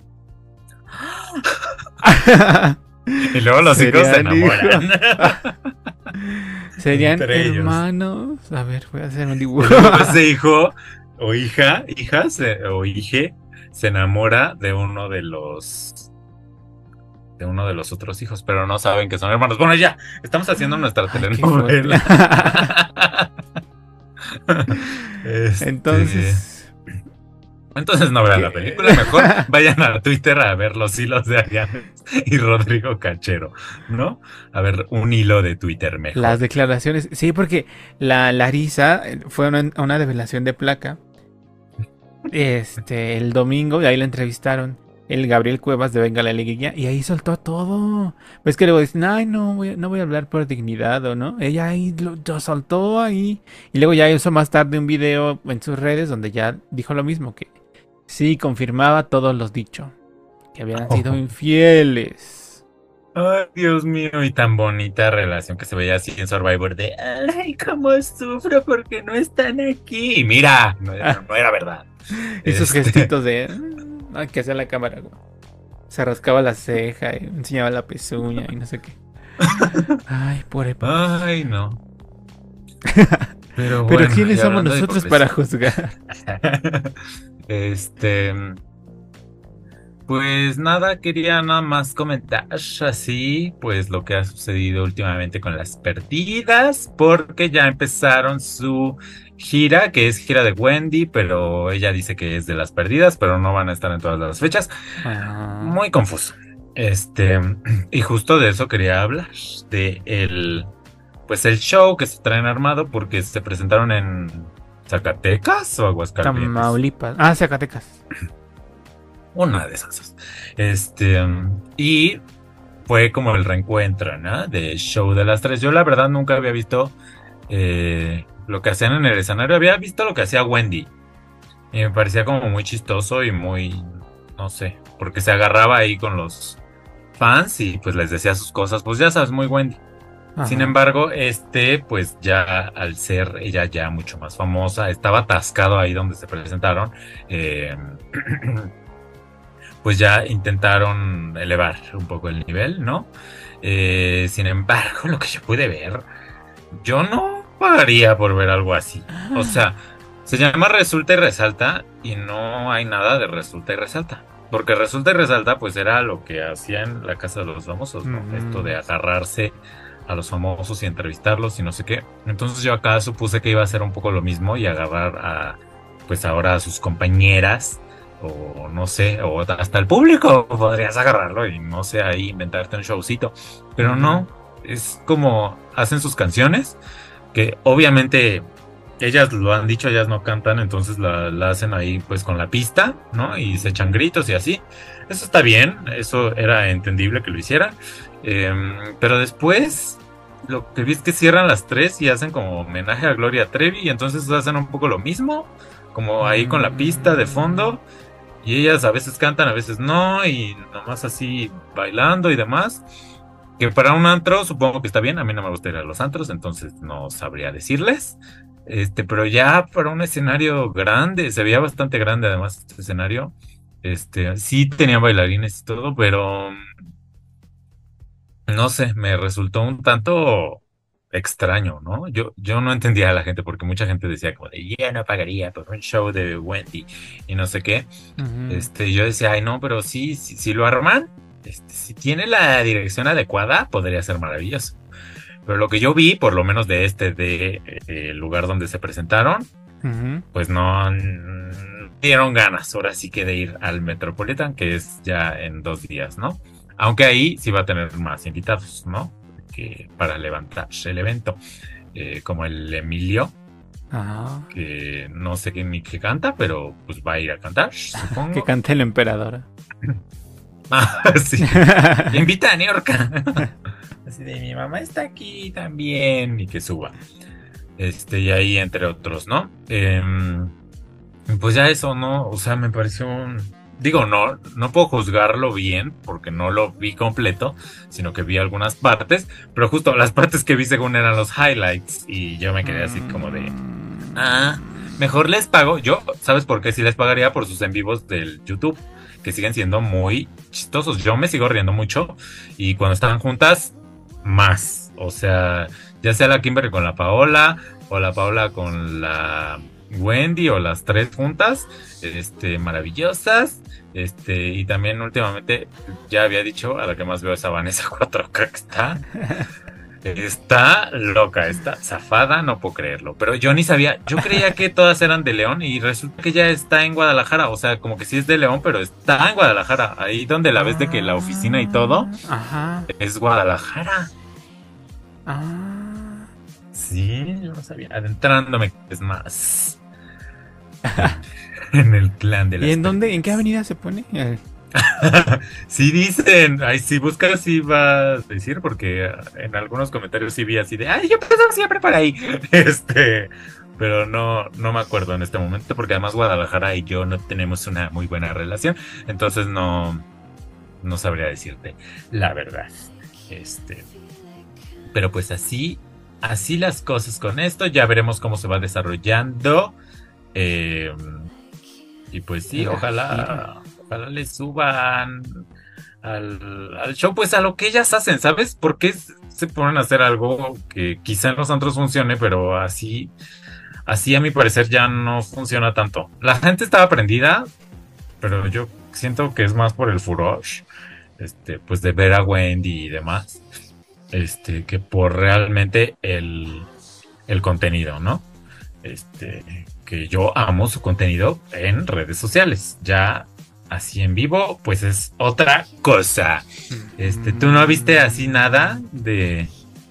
Speaker 2: Y luego los hijos se enamoran.
Speaker 1: Serían hermanos. Ellos. A ver, voy a hacer un dibujo.
Speaker 2: Ese hijo o hija, hija se, o hije se enamora de uno de los de uno de los otros hijos, pero no saben que son hermanos. Bueno, ya, estamos haciendo nuestra ay, telenovela. este...
Speaker 1: Entonces...
Speaker 2: Entonces no vean la película, mejor vayan a Twitter a ver los hilos de Adianés y Rodrigo Cachero, ¿no? A ver un hilo de Twitter mejor.
Speaker 1: Las declaraciones, sí, porque la Larisa fue a una, una develación de placa este el domingo y ahí la entrevistaron el Gabriel Cuevas de Venga la Liguilla y ahí soltó todo. Ves que luego dicen, ay, no voy, no voy a hablar por dignidad o no. Ella ahí lo, lo soltó ahí y luego ya hizo más tarde un video en sus redes donde ya dijo lo mismo, que sí, confirmaba todos los dichos, que habían oh. sido infieles.
Speaker 2: Ay, Dios mío, y tan bonita relación que se veía así en Survivor de, ay, cómo sufro porque no están aquí. Y mira, no era, no era verdad.
Speaker 1: Esos este... gestitos de, ay, que hacía la cámara, se rascaba la ceja y enseñaba la pezuña y no sé qué. Ay, pobre papá.
Speaker 2: Ay, no.
Speaker 1: Pero, bueno, Pero ¿quiénes somos nosotros para juzgar?
Speaker 2: Este, pues nada, quería nada más comentar así, pues lo que ha sucedido últimamente con las perdidas, porque ya empezaron su gira, que es gira de Wendy, pero ella dice que es de las perdidas, pero no van a estar en todas las fechas. Ah. Muy confuso. Este, y justo de eso quería hablar, de el, pues el show que se traen armado, porque se presentaron en ¿Zacatecas o Aguascalientes?
Speaker 1: Tamaulipas. Ah, Zacatecas.
Speaker 2: Una de esas. Este, y fue como el reencuentro, ¿no? De Show de las Tres. Yo la verdad nunca había visto eh, lo que hacían en el escenario. Había visto lo que hacía Wendy y me parecía como muy chistoso y muy, no sé, porque se agarraba ahí con los fans y pues les decía sus cosas, pues ya sabes, muy Wendy. Sin
Speaker 1: Ajá.
Speaker 2: embargo, este, pues ya al ser ella ya mucho más famosa, estaba atascado ahí donde se presentaron, eh, pues ya intentaron elevar un poco el nivel, ¿no? Eh, sin embargo, lo que yo pude ver, yo no pagaría por ver algo así. O sea, se llama Resulta y Resalta y no hay nada de Resulta y Resalta. Porque Resulta y Resalta, pues era lo que hacía en la Casa de los Famosos, ¿no? Esto
Speaker 1: Ujú.
Speaker 2: de agarrarse a los famosos y entrevistarlos y no sé qué. Entonces yo acá supuse que iba a ser un poco lo mismo y agarrar a, pues ahora a sus compañeras o no sé, o hasta el público podrías agarrarlo y no sé, ahí inventarte un showcito. Pero
Speaker 1: Ujú.
Speaker 2: no, es como hacen sus canciones, que obviamente ellas lo han dicho, ellas no cantan, entonces la, la hacen ahí pues con la pista, ¿no? Y se echan gritos y así. Eso está bien, eso era entendible que lo hicieran. Em, pero después lo que vi es que cierran las tres y hacen como homenaje a Gloria Trevi y entonces hacen un poco lo mismo, como ahí con la pista de
Speaker 1: Mm.
Speaker 2: fondo y ellas a veces cantan, a veces no y nomás así bailando y demás. Que para un antro supongo que está bien, a mí no me gusta ir a los antros, entonces no sabría decirles. Este, pero ya para un escenario grande, se veía bastante grande además este escenario. Este, sí tenían bailarines y todo, pero no sé, me resultó un tanto extraño, ¿no? Yo, yo no entendía a la gente porque mucha gente decía como de, ya no pagaría por un show de Wendy y no sé qué.
Speaker 1: Ujú.
Speaker 2: Este, yo decía, ay no, pero sí, sí, si lo arman, este, si tiene la dirección adecuada, podría ser maravilloso. Pero lo que yo vi, por lo menos de este, de eh, el lugar donde se presentaron,
Speaker 1: Ujú.
Speaker 2: pues no mm, dieron ganas, ahora sí que de ir al Metropolitan, que es ya en dos días, ¿no? Aunque ahí sí va a tener más invitados, ¿no? Que para levantar el evento, eh, como el Emilio,
Speaker 1: Ajá.
Speaker 2: que no sé qué ni qué canta, pero pues va a ir a cantar,
Speaker 1: Que
Speaker 2: supongo.
Speaker 1: cante la emperadora.
Speaker 2: Ah, sí. Invita a Niorca. Así de mi mamá está aquí también y que suba. Este, y ahí entre otros, ¿no? Em, pues ya eso, ¿no? O sea, me pareció un... Digo, no, no puedo juzgarlo bien porque no lo vi completo, sino que vi algunas partes, pero justo las partes que vi según eran los highlights y yo me quedé así como de, ah,
Speaker 1: Mm.
Speaker 2: mejor les pago. Yo, ¿sabes por qué? Sí les pagaría por sus en vivos del YouTube, que siguen siendo muy chistosos. Yo me sigo riendo mucho y cuando están juntas, más. O sea, ya sea la Kimberly con la Paola o la Paola con la Wendy o las tres juntas, este, maravillosas. Este, y también últimamente ya había dicho, a la que más veo es a Vanessa cuatro K que está. Está loca, está zafada, no puedo creerlo. Pero yo ni sabía, yo creía que todas eran de León y resulta que ya está en Guadalajara. O sea, como que sí es de León, pero está en Guadalajara. Ahí donde la ves de que la oficina y todo
Speaker 1: Ah, ajá.
Speaker 2: es Guadalajara.
Speaker 1: Ah.
Speaker 2: Sí, yo no sabía. Adentrándome es más en el clan de
Speaker 1: ¿Y
Speaker 2: las
Speaker 1: en dónde? ¿En qué
Speaker 2: perdidas.
Speaker 1: avenida se pone? Eh,
Speaker 2: Sí dicen, ay, si buscas sí vas a decir, porque en algunos comentarios sí vi así de, ay, yo pasaba siempre por ahí. Este, pero no, no me acuerdo en este momento, porque además Guadalajara y yo no tenemos una muy buena relación, entonces no, no sabría decirte la verdad. Este, pero pues así, así las cosas con esto, ya veremos cómo se va desarrollando. Eh, y pues sí,
Speaker 1: la gira.
Speaker 2: ojalá, ojalá le suban al, al show, pues a lo que ellas hacen, ¿sabes? Porque se ponen a hacer algo que quizá en los antros funcione, pero así, así a mi parecer ya no funciona tanto. La gente estaba prendida, pero yo siento que es más por el furor, este, pues de ver a Wendy y demás, este, que por realmente el, el contenido, ¿no? Este, que yo amo su contenido en redes sociales. Ya así en vivo, pues es otra cosa. Este, ¿tú no viste así nada
Speaker 1: Mm.
Speaker 2: de...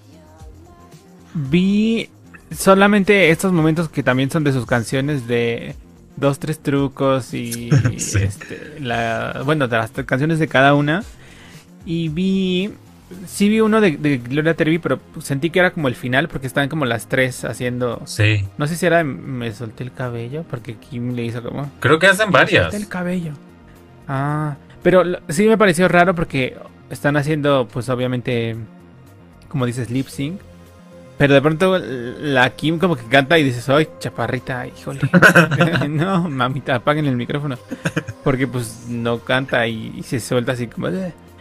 Speaker 1: Vi solamente estos momentos que también son de sus canciones de dos, tres trucos y
Speaker 2: Sí.
Speaker 1: este la bueno, de las canciones de cada una y vi sí vi uno de, de Gloria Trevi, pero sentí que era como el final porque estaban como las tres haciendo...
Speaker 2: Sí.
Speaker 1: No sé si era me solté el cabello, porque Kim le hizo como...
Speaker 2: Creo que hacen varias.
Speaker 1: Me solté el cabello. Ah, pero sí me pareció raro porque están haciendo, pues obviamente, como dices, lip sync. Pero de pronto la Kim como que canta y dices, ¡ay, chaparrita! Híjole. No, mamita, apaguen el micrófono. Porque pues no canta y, y se suelta así como...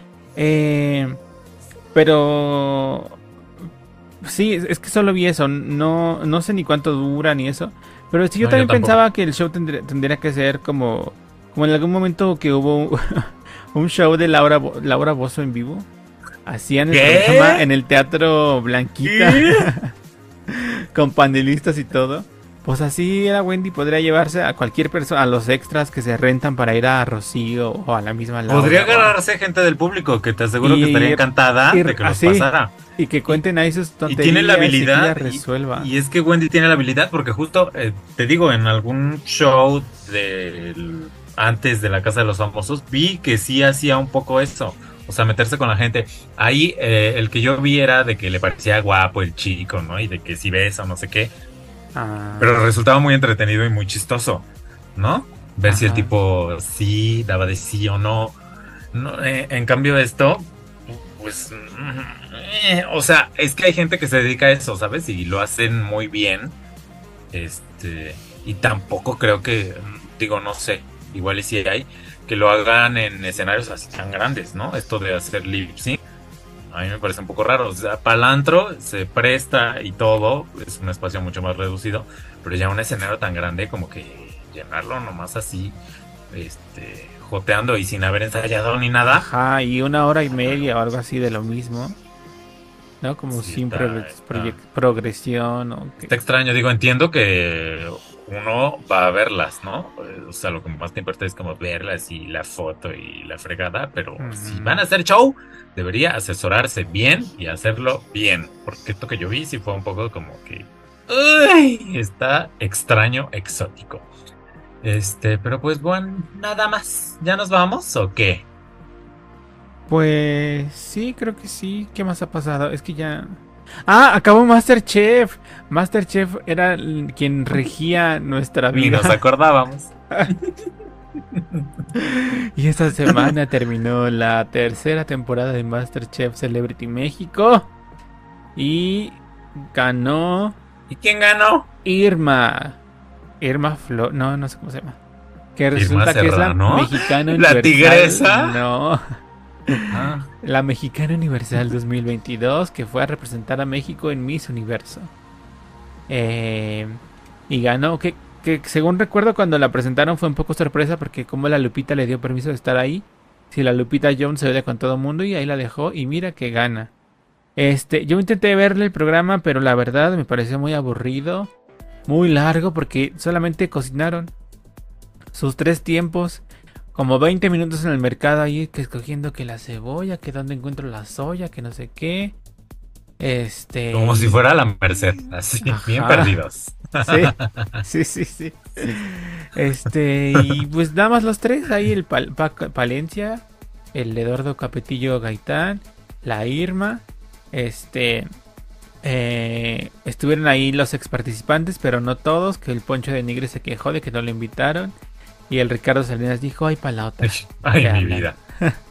Speaker 1: Eh, pero... Sí, es que solo vi eso. No, no sé ni cuánto dura ni eso. Pero sí, yo
Speaker 2: No,
Speaker 1: también
Speaker 2: yo tampoco.
Speaker 1: pensaba que el show tendría, tendría que ser como... Como en algún momento que hubo un show de Laura, Bo- Laura Bozzo en vivo. Hacían el
Speaker 2: ¿Qué?
Speaker 1: programa en el Teatro Blanquita.
Speaker 2: ¿Qué?
Speaker 1: Con panelistas y todo. Pues así era Wendy. Podría llevarse a cualquier persona, a los extras que se rentan para ir a Rocío o a la misma Laura.
Speaker 2: Podría
Speaker 1: o a-
Speaker 2: agarrarse gente del público que te aseguro
Speaker 1: Y-
Speaker 2: que estaría encantada
Speaker 1: y-
Speaker 2: de que los
Speaker 1: así.
Speaker 2: pasara.
Speaker 1: Y que cuenten ahí sus
Speaker 2: Y
Speaker 1: tonterías.
Speaker 2: tiene la
Speaker 1: y que
Speaker 2: habilidad.
Speaker 1: ella
Speaker 2: Y,
Speaker 1: resuelva.
Speaker 2: y es que Wendy tiene la habilidad porque justo, eh, te digo, en algún show del, antes de la Casa de los Famosos, vi que sí hacía un poco eso. O sea, meterse con la gente. Ahí eh, el que yo vi era de que le parecía guapo el chico, ¿no? Y de que si besa o no sé qué.
Speaker 1: Ah,
Speaker 2: Pero resultaba muy entretenido y muy chistoso, ¿no? Ver si el
Speaker 1: Ajá.
Speaker 2: tipo sí, daba de sí o no. No, eh, en cambio esto, pues... mm, eh, o sea, es que hay gente que se dedica a eso, ¿sabes? Y lo hacen muy bien. Este... Y tampoco creo que... Digo, no sé. Igual y si hay... Que lo hagan en escenarios así tan grandes, ¿no? Esto de hacer lip sync. A mí me parece un poco raro. O sea, Palantro se presta y todo. Es un espacio mucho más reducido. Pero ya un escenario tan grande como que llenarlo nomás así. Este... Joteando y sin haber ensayado ni nada.
Speaker 1: Ajá, y una hora y media o algo así de lo mismo. ¿No? Como
Speaker 2: Sí,
Speaker 1: sin
Speaker 2: está,
Speaker 1: progre-
Speaker 2: está,
Speaker 1: proye- progresión o que...
Speaker 2: está extraño. Digo, entiendo que uno va a verlas, ¿no? Eh, O sea, lo que más te importa es como verlas y la foto y la fregada. Pero
Speaker 1: Ujú.
Speaker 2: si van a hacer show, debería asesorarse bien y hacerlo bien. Porque esto que yo vi sí fue un poco como que... ¡Uy! Está extraño, exótico. Este, pero pues bueno, nada más. ¿Ya nos vamos o qué?
Speaker 1: Pues sí, creo que sí. ¿Qué más ha pasado? Es que ya... Ah, acabó Masterchef. Masterchef era el- quien regía nuestra
Speaker 2: Ni
Speaker 1: vida.
Speaker 2: nos acordábamos.
Speaker 1: Y esta semana terminó la tercera temporada de Masterchef Celebrity México. Y ganó
Speaker 2: ¿Y quién ganó?
Speaker 1: Irma. Irma Flor... No, no sé cómo se llama. Que resulta
Speaker 2: Irma
Speaker 1: que es la
Speaker 2: Serrano.
Speaker 1: mexicana
Speaker 2: ¿La
Speaker 1: universal.
Speaker 2: tigresa?
Speaker 1: No.
Speaker 2: Ah,
Speaker 1: La Mexicana Universal dos mil veintidós, que fue a representar a México en Miss Universo. Eh, y ganó, que, que según recuerdo cuando la presentaron fue un poco sorpresa porque como la Lupita le dio permiso de estar ahí. Si la Lupita Jones se odia con todo el mundo y ahí la dejó y mira que gana. Este, yo intenté verle el programa, pero la verdad me pareció muy aburrido, muy largo porque solamente cocinaron sus tres tiempos. Como veinte minutos en el mercado ahí, que escogiendo que la cebolla, que dónde encuentro la soya, que no sé qué. Este.
Speaker 2: como si fuera la Merced, así,
Speaker 1: Ajá.
Speaker 2: bien perdidos.
Speaker 1: Sí, sí, sí, sí. Este, y pues nada más los tres, ahí el Pal- Pac- Palencia, el Eduardo Capetillo Gaitán, la Irma, este, eh, estuvieron ahí los ex participantes, pero no todos, que el Poncho de Nigre se quejó de que no le invitaron. Y el Ricardo Salinas dijo, ay, para la otra.
Speaker 2: Ay,
Speaker 1: Ya
Speaker 2: mi
Speaker 1: hablan.
Speaker 2: vida.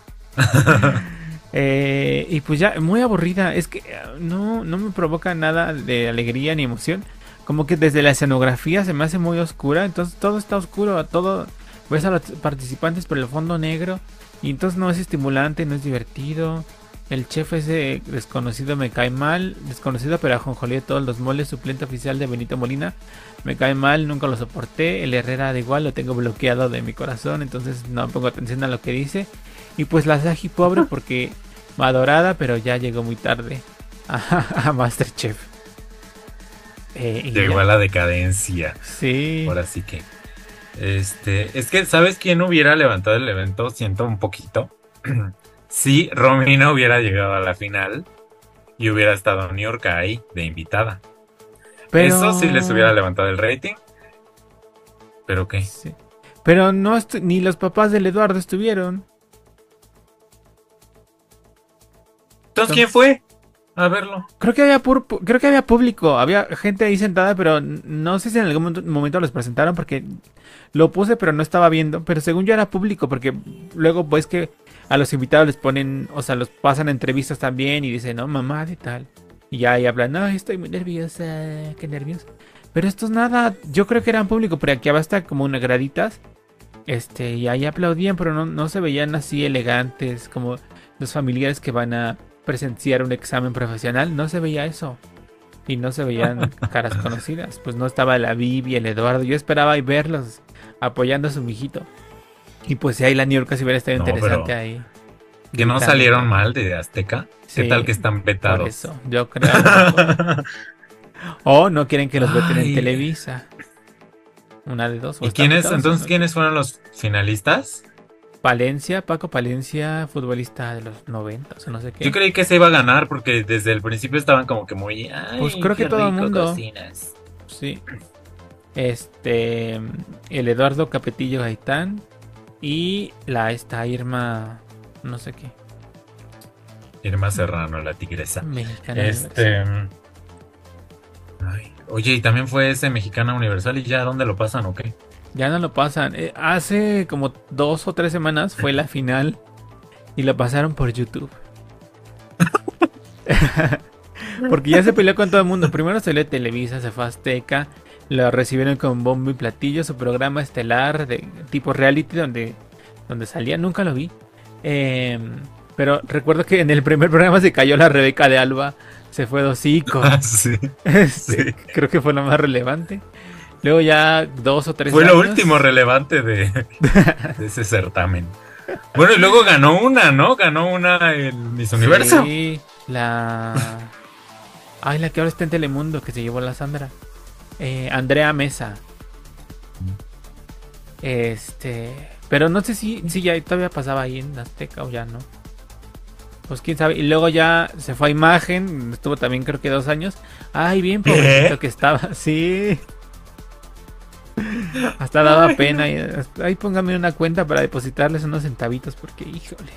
Speaker 1: Eh, y pues ya, muy aburrida. Es que eh, no, no me provoca nada de alegría ni emoción. Como que desde la escenografía se me hace muy oscura. Entonces todo está oscuro. Todo ves a los participantes por el fondo negro. Y entonces no es estimulante, no es divertido. El chef ese desconocido me cae mal. Desconocido pero ajonjolí de todos los moles. Suplente oficial de Benito Molina. Me cae mal, nunca lo soporté. El Herrera da igual, lo tengo bloqueado de mi corazón. Entonces no pongo atención a lo que dice. Y pues la Saji pobre porque adorada, pero ya llegó muy tarde a, a Masterchef. Eh, y
Speaker 2: Llegó
Speaker 1: ya.
Speaker 2: a la decadencia.
Speaker 1: Sí.
Speaker 2: Ahora sí que. Este, es que, ¿sabes quién hubiera levantado el evento? Siento un poquito. Si Romina hubiera llegado a la final y hubiera estado New York ahí de invitada.
Speaker 1: Pero...
Speaker 2: Eso sí les hubiera levantado el rating. ¿Pero qué?
Speaker 1: Sí. Pero no estu- ni los papás del Eduardo estuvieron.
Speaker 2: Entonces, ¿quién fue a verlo?
Speaker 1: Creo que había pur- creo que había público, había gente ahí sentada, pero n- no sé si en algún momento- momento los presentaron porque lo puse, pero no estaba viendo. Pero según yo era público, porque luego pues que a los invitados les ponen, o sea, los pasan entrevistas también y dicen, no, mamá, de tal. Y ya ahí hablan, no, estoy muy nerviosa, qué nervios. Pero esto es nada, yo creo que eran público, pero aquí abajo está como unas graditas. Este, y ahí aplaudían, pero no, no se veían así elegantes como los familiares que van a presenciar un examen profesional. No se veía eso. Y no se veían caras conocidas. Pues no estaba la Vivi, el Eduardo. Yo esperaba ahí verlos apoyando a su mijito. Y pues si ahí la New York si hubiera estado
Speaker 2: No,
Speaker 1: interesante
Speaker 2: pero
Speaker 1: ahí.
Speaker 2: que no
Speaker 1: Gritando.
Speaker 2: salieron mal de Azteca. ¿Qué
Speaker 1: Sí,
Speaker 2: tal que están
Speaker 1: Por
Speaker 2: vetados?
Speaker 1: eso, yo creo. O no quieren que los veten en
Speaker 2: Ay.
Speaker 1: Televisa. Una de dos. o
Speaker 2: ¿Y
Speaker 1: están
Speaker 2: quiénes,
Speaker 1: vetados o
Speaker 2: entonces,
Speaker 1: no.
Speaker 2: quiénes fueron los finalistas?
Speaker 1: Palencia, Paco Palencia, futbolista de los noventas o no sé qué.
Speaker 2: Yo creí que se iba a ganar porque desde el principio estaban como que muy... Ay,
Speaker 1: Pues creo que
Speaker 2: qué
Speaker 1: todo el
Speaker 2: rico
Speaker 1: mundo.
Speaker 2: cocinas.
Speaker 1: Sí. Este. El Eduardo Capetillo Gaitán. Y la esta Irma. No sé qué.
Speaker 2: Irma Serrano, la tigresa.
Speaker 1: Mexicana.
Speaker 2: Este...
Speaker 1: Universal.
Speaker 2: ay, oye, y también fue ese Mexicana Universal. ¿Y ya dónde lo pasan o qué?
Speaker 1: Ya no lo pasan. Eh, hace como dos o tres semanas fue la final. Y lo pasaron por YouTube. Porque ya se peleó con todo el mundo. Primero salió de Televisa, se fue a Azteca. Lo recibieron con bombo y platillo. Su programa estelar de tipo reality donde, donde salía. Nunca lo vi. Eh, pero recuerdo que en el primer programa se cayó la Rebeca de Alba. Se fue de hocico.
Speaker 2: Ah, sí.
Speaker 1: Este,
Speaker 2: Sí.
Speaker 1: Creo que fue lo más relevante. Luego ya dos o tres
Speaker 2: Fue
Speaker 1: años.
Speaker 2: lo último relevante de, de ese certamen. Bueno, y luego ganó una, ¿no? Ganó una el Miss Universo.
Speaker 1: Sí, la... Ay, la que ahora está en Telemundo, que se llevó la Sandra. Eh, Andrea Mesa. Este... Pero no sé si, si ya todavía pasaba ahí en Azteca o ya no. Pues quién sabe. Y luego ya se fue a Imagen. Estuvo también creo que dos años. Ay, bien pobrecito
Speaker 2: ¿Eh?
Speaker 1: que estaba. Sí. Hasta daba
Speaker 2: Ay,
Speaker 1: pena.
Speaker 2: no.
Speaker 1: Y, ahí póngame una cuenta para depositarles unos centavitos porque, híjole.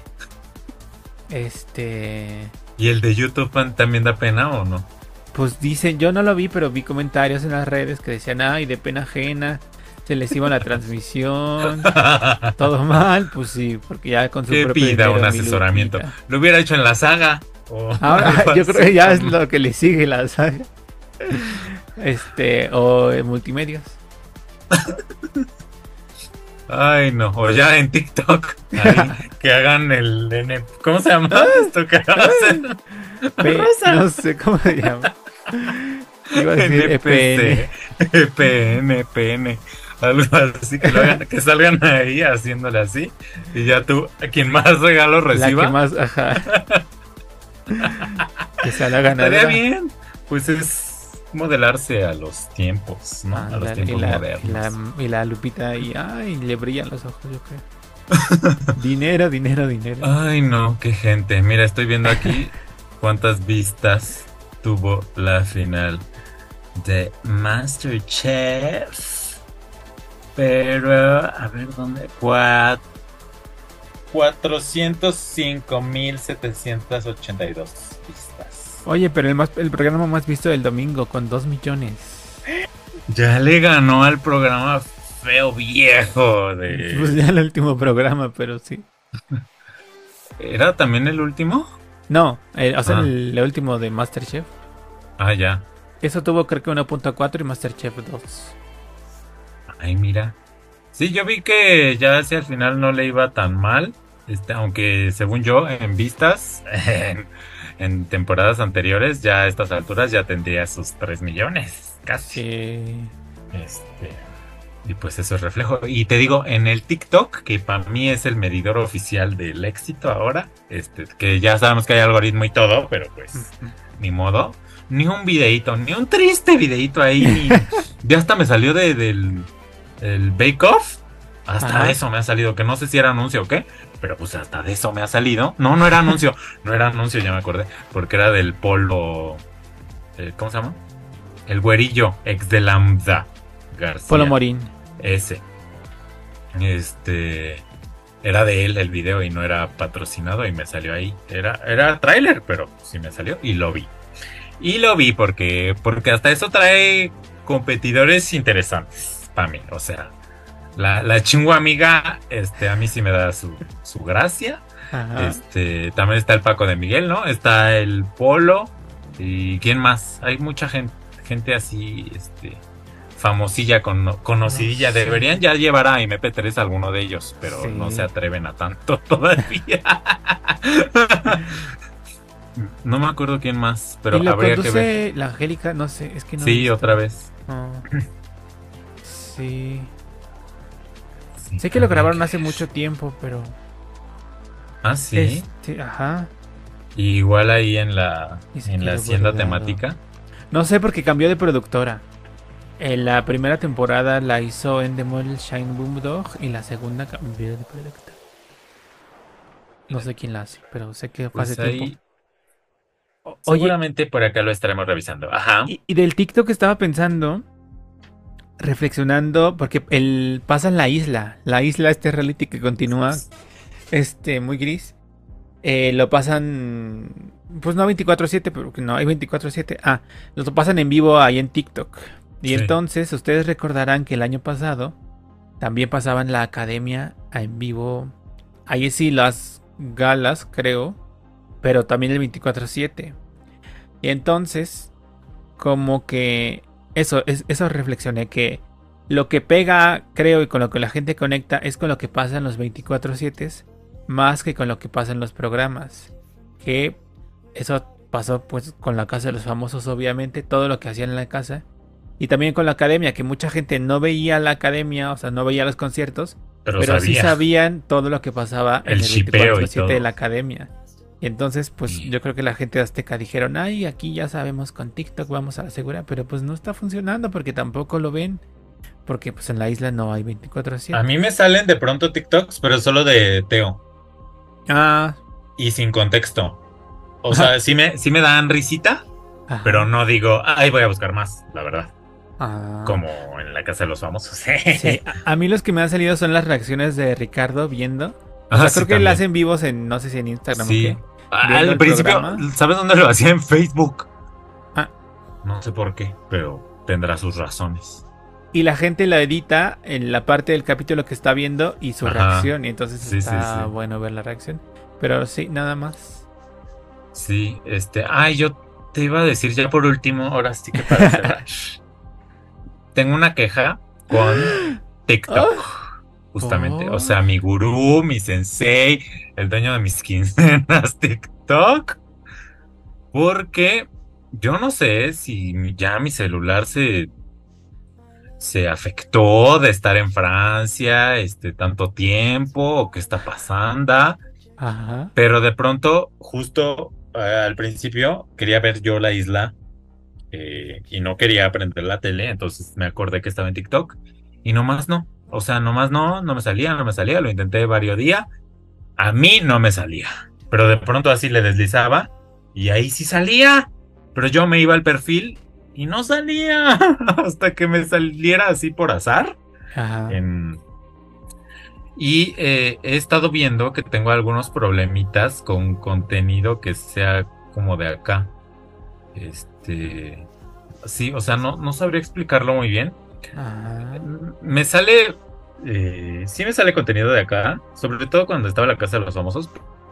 Speaker 1: Este...
Speaker 2: ¿Y el de YouTube también da pena o no?
Speaker 1: Pues dicen, yo no lo vi, pero vi comentarios en las redes que decían, ay, de pena ajena, se les iba la transmisión, todo mal, pues sí, porque ya con su
Speaker 2: Que
Speaker 1: propio
Speaker 2: pida
Speaker 1: dinero,
Speaker 2: un
Speaker 1: mi
Speaker 2: asesoramiento.
Speaker 1: Lupita.
Speaker 2: Lo hubiera hecho en la saga. o
Speaker 1: Ahora,
Speaker 2: algo
Speaker 1: yo creo
Speaker 2: así,
Speaker 1: que ya es
Speaker 2: ¿no?
Speaker 1: lo que le sigue la saga. Este, o en multimedios.
Speaker 2: Ay, no. O ya en TikTok. Ahí, que hagan el N... ¿Cómo se llama esto que hacen?
Speaker 1: Pe-
Speaker 2: Rosa.
Speaker 1: no sé cómo se llama. Iba a decir E P N.
Speaker 2: E P N, E P N. Algo así, que, lo hagan- que salgan ahí haciéndole así. Y ya tú, a quien más regalos
Speaker 1: La
Speaker 2: reciba.
Speaker 1: que más, ajá. Que sea la ganadora.
Speaker 2: Estaría bien. Pues es modelarse a los tiempos, ¿no? a los
Speaker 1: Ándale, y,
Speaker 2: tiempos
Speaker 1: la, y,
Speaker 2: modernos.
Speaker 1: la, y la Lupita y ay, le brillan los ojos, yo creo. Dinero, dinero, dinero.
Speaker 2: Ay, no, qué gente. Mira, estoy viendo aquí cuántas vistas tuvo la final de MasterChef. Pero, a ver, ¿dónde? Cuat- cuatrocientos cinco mil setecientos ochenta y dos vistas.
Speaker 1: Oye, pero el, más, el programa más visto del domingo con dos millones.
Speaker 2: Ya le ganó al programa feo viejo de...
Speaker 1: Pues ya el último programa, pero sí.
Speaker 2: ¿Era también el último?
Speaker 1: No, eh, o sea,
Speaker 2: Ah.
Speaker 1: el, el último de MasterChef.
Speaker 2: Ah, ya.
Speaker 1: Eso tuvo creo que uno punto cuatro y MasterChef dos.
Speaker 2: Ay, mira. Sí, yo vi que ya hacia el final no le iba tan mal. Este, aunque según yo, en vistas, en, en temporadas anteriores, ya a estas alturas ya tendría sus tres millones. Casi.
Speaker 1: Sí.
Speaker 2: Este. Y pues eso es reflejo. Y te digo, en el TikTok, que para mí es el medidor oficial del éxito ahora, este, que ya sabemos que hay algoritmo y todo, pero pues, ni modo. Ni un videíto, ni un triste videíto ahí. Ya hasta me salió de, del el Bake Off. Hasta
Speaker 1: Ajá.
Speaker 2: de eso me ha salido, que no sé si era anuncio o qué, pero pues hasta de eso me ha salido. No, no era anuncio, no era anuncio, ya me acordé, porque era del Polo, eh, ¿cómo se llama? El güerillo, ex de Lambda García.
Speaker 1: Polo Morín.
Speaker 2: Ese. Este. era de él el video y no era patrocinado y me salió ahí. Era, era tráiler, pero sí me salió y lo vi. Y lo vi porque, porque hasta eso trae competidores interesantes para mí. O sea, la, la chingua amiga, este, a mí sí me da su, su gracia.
Speaker 1: Ajá.
Speaker 2: Este, también está el Paco de Miguel, ¿no? Está el Polo. ¿Y quién más? Hay mucha gente, gente así, este, famosilla, con, conocidilla.
Speaker 1: No sé.
Speaker 2: Deberían ya llevar a M P tres alguno de ellos, pero
Speaker 1: Sí.
Speaker 2: no se atreven a tanto todavía. No me acuerdo quién más, pero
Speaker 1: y lo
Speaker 2: habría que
Speaker 1: conduce
Speaker 2: ver.
Speaker 1: la Angélica, no sé, es que no. he
Speaker 2: Sí,
Speaker 1: visto.
Speaker 2: otra vez.
Speaker 1: No. Sí.
Speaker 2: Sí,
Speaker 1: Sé que lo
Speaker 2: habría
Speaker 1: grabaron
Speaker 2: que
Speaker 1: hace
Speaker 2: ver.
Speaker 1: mucho tiempo, pero.
Speaker 2: Ah, sí.
Speaker 1: Este, ajá.
Speaker 2: Igual ahí en la,
Speaker 1: Y se
Speaker 2: en la
Speaker 1: quedó
Speaker 2: hacienda
Speaker 1: guardado.
Speaker 2: temática.
Speaker 1: No sé porque cambió de productora. En la primera temporada la hizo Endemol Shine Boom Dog y la segunda cambió de productora. No sé quién la hace, pero sé que fue
Speaker 2: Pues
Speaker 1: hace
Speaker 2: ahí
Speaker 1: tiempo. O- Oye,
Speaker 2: seguramente por acá lo estaremos revisando. Ajá.
Speaker 1: y, y del TikTok estaba pensando, reflexionando, porque el pasa en la isla, la isla este reality que continúa, este muy gris. Eh, lo pasan, pues no veinticuatro siete, pero que no hay veinticuatro siete. Ah, lo pasan en vivo ahí en TikTok. Y
Speaker 2: Sí.
Speaker 1: entonces ustedes recordarán que el año pasado también pasaban la academia en vivo. Ahí sí las galas, creo, pero también el veinticuatro siete. Y entonces, como que eso, es, eso reflexioné, que lo que pega, creo, y con lo que la gente conecta es con lo que pasa en los veinticuatro siete, más que con lo que pasa en los programas. Que eso pasó pues con la Casa de los Famosos, obviamente, todo lo que hacían en la casa. Y también con la academia, que mucha gente no veía la academia, o sea, no veía los conciertos,
Speaker 2: Pero,
Speaker 1: pero sí
Speaker 2: sabía.
Speaker 1: sabían todo lo que pasaba
Speaker 2: El
Speaker 1: en el
Speaker 2: shipeo y
Speaker 1: veinticuatro siete de
Speaker 2: todo.
Speaker 1: la academia. Y entonces, pues
Speaker 2: Sí.
Speaker 1: yo creo que la gente de Azteca dijeron, ay, aquí ya sabemos con TikTok vamos a la segura, pero pues no está funcionando porque tampoco lo ven, porque pues en la isla no hay veinticuatro siete.
Speaker 2: A mí me salen de pronto TikToks, pero solo de Teo.
Speaker 1: Ah,
Speaker 2: Y sin contexto. O sea, sí me, sí me dan risita,
Speaker 1: ajá.
Speaker 2: pero no digo, ay, voy a buscar más, la verdad.
Speaker 1: Ah.
Speaker 2: Como en la Casa de los Famosos.
Speaker 1: Sí, a, a mí los que me han salido son las reacciones de Ricardo viendo. O
Speaker 2: Ah,
Speaker 1: sea,
Speaker 2: sí,
Speaker 1: creo que
Speaker 2: también.
Speaker 1: la hacen vivos en, no sé si en Instagram
Speaker 2: Sí.
Speaker 1: o qué.
Speaker 2: Ah,
Speaker 1: Viendo
Speaker 2: al
Speaker 1: el
Speaker 2: principio,
Speaker 1: programa.
Speaker 2: ¿sabes dónde lo hacía? En Facebook.
Speaker 1: Ah.
Speaker 2: No sé por qué, pero tendrá sus razones.
Speaker 1: Y la gente la edita en la parte del capítulo que está viendo y su
Speaker 2: Ajá.
Speaker 1: reacción. Y entonces
Speaker 2: Sí,
Speaker 1: está
Speaker 2: sí, sí.
Speaker 1: bueno ver la reacción. Pero sí, nada más.
Speaker 2: Sí, este. Ay, yo te iba a decir ya por último, ahora sí que para cerrar. Tengo una queja con TikTok. Justamente.
Speaker 1: Oh.
Speaker 2: O sea, mi gurú, mi sensei, el dueño de mis quincenas, TikTok. Porque yo no sé si mi- ya mi celular se, se afectó de estar en Francia este tanto tiempo o qué está pasando.
Speaker 1: Ajá.
Speaker 2: Pero de pronto, justo eh, al principio, quería ver yo la isla eh, y no quería prender la tele, entonces me acordé que estaba en TikTok y nomás no. O sea, nomás no, no me salía, no me salía, lo intenté varios días, a mí no me salía. Pero de pronto así le deslizaba y ahí sí salía. Pero yo me iba al perfil y no salía hasta que me saliera así por azar.
Speaker 1: Ajá.
Speaker 2: En... Y eh, he estado viendo que tengo algunos problemitas con contenido que sea como de acá. Este. Sí, o sea, no, no sabría explicarlo muy bien.
Speaker 1: Ajá.
Speaker 2: Me sale. Eh, sí me sale contenido de acá. Sobre todo cuando estaba en la Casa de los Famosos.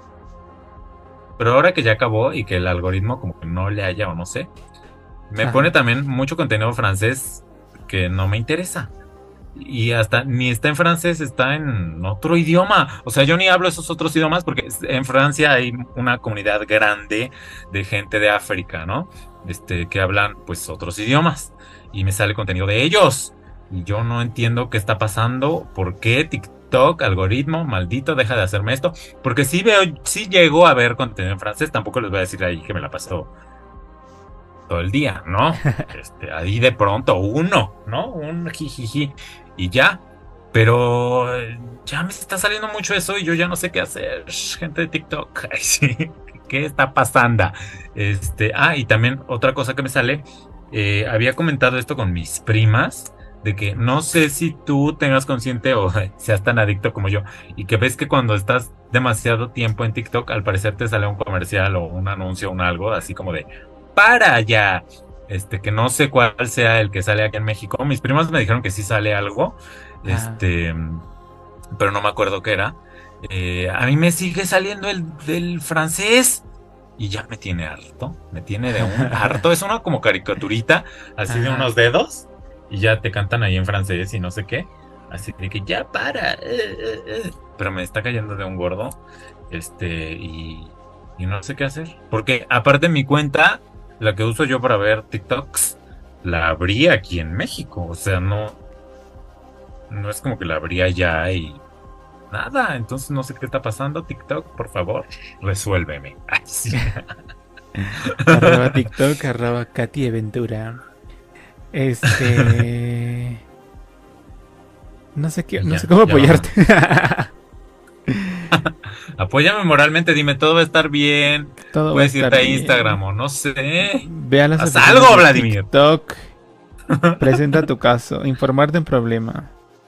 Speaker 2: Pero ahora que ya acabó y que el algoritmo como que no le haya o no sé. Me
Speaker 1: Ajá.
Speaker 2: pone también mucho contenido francés que no me interesa. Y hasta ni está en francés, está en otro idioma. O sea, yo ni hablo esos otros idiomas porque en Francia hay una comunidad grande de gente de África, ¿no? Este, que hablan pues otros idiomas. Y me sale contenido de ellos. Y yo no entiendo qué está pasando. ¿Por qué TikTok, algoritmo, maldito, deja de hacerme esto? Porque sí veo, sí llego a ver contenido en francés. Tampoco les voy a decir ahí que me la paso todo el día, ¿no? Este, ahí de pronto uno, ¿no? Un jijiji y ya. Pero ya me está saliendo mucho eso y yo ya no sé qué hacer. Gente de TikTok. Ay, sí. ¿Qué está pasando? Este, ah, y también otra cosa que me sale. Eh, había comentado esto con mis primas de que no sé si tú tengas consciente o seas tan adicto como yo y que ves que cuando estás demasiado tiempo en TikTok, al parecer te sale un comercial o un anuncio o un algo así como de para ya. Este, que no sé cuál sea el que sale aquí en México. Mis primas me dijeron que sí sale algo,
Speaker 1: Ah.
Speaker 2: este, pero no me acuerdo qué era. Eh, a mí me sigue saliendo el del francés y ya me tiene harto. Me tiene de un harto. Es una como caricaturita así de
Speaker 1: Ajá.
Speaker 2: unos dedos y ya te cantan ahí en francés y no sé qué. Así de que ya para. Eh, eh, eh. Pero me está cayendo de un gordo. Este, y, y no sé qué hacer. Porque aparte mi cuenta, la que uso yo para ver TikToks, la abrí aquí en México. O sea, no, no es como que la abrí allá y nada. Entonces no sé qué está pasando. TikTok, por favor, resuélveme. Ay, sí.
Speaker 1: Arroba TikTok, arroba Katy Aventura. Este. No sé qué,
Speaker 2: Y
Speaker 1: no sé
Speaker 2: ya,
Speaker 1: cómo
Speaker 2: ya
Speaker 1: apoyarte.
Speaker 2: vámonos. Apóyame moralmente, dime, todo va a estar bien.
Speaker 1: Todo va a
Speaker 2: Puedes irte
Speaker 1: estar
Speaker 2: a
Speaker 1: bien.
Speaker 2: Instagram o no sé.
Speaker 1: Ve a las
Speaker 2: Haz
Speaker 1: oficinas
Speaker 2: algo,
Speaker 1: de
Speaker 2: Vladimir.
Speaker 1: TikTok. Presenta tu caso. Informarte en problema.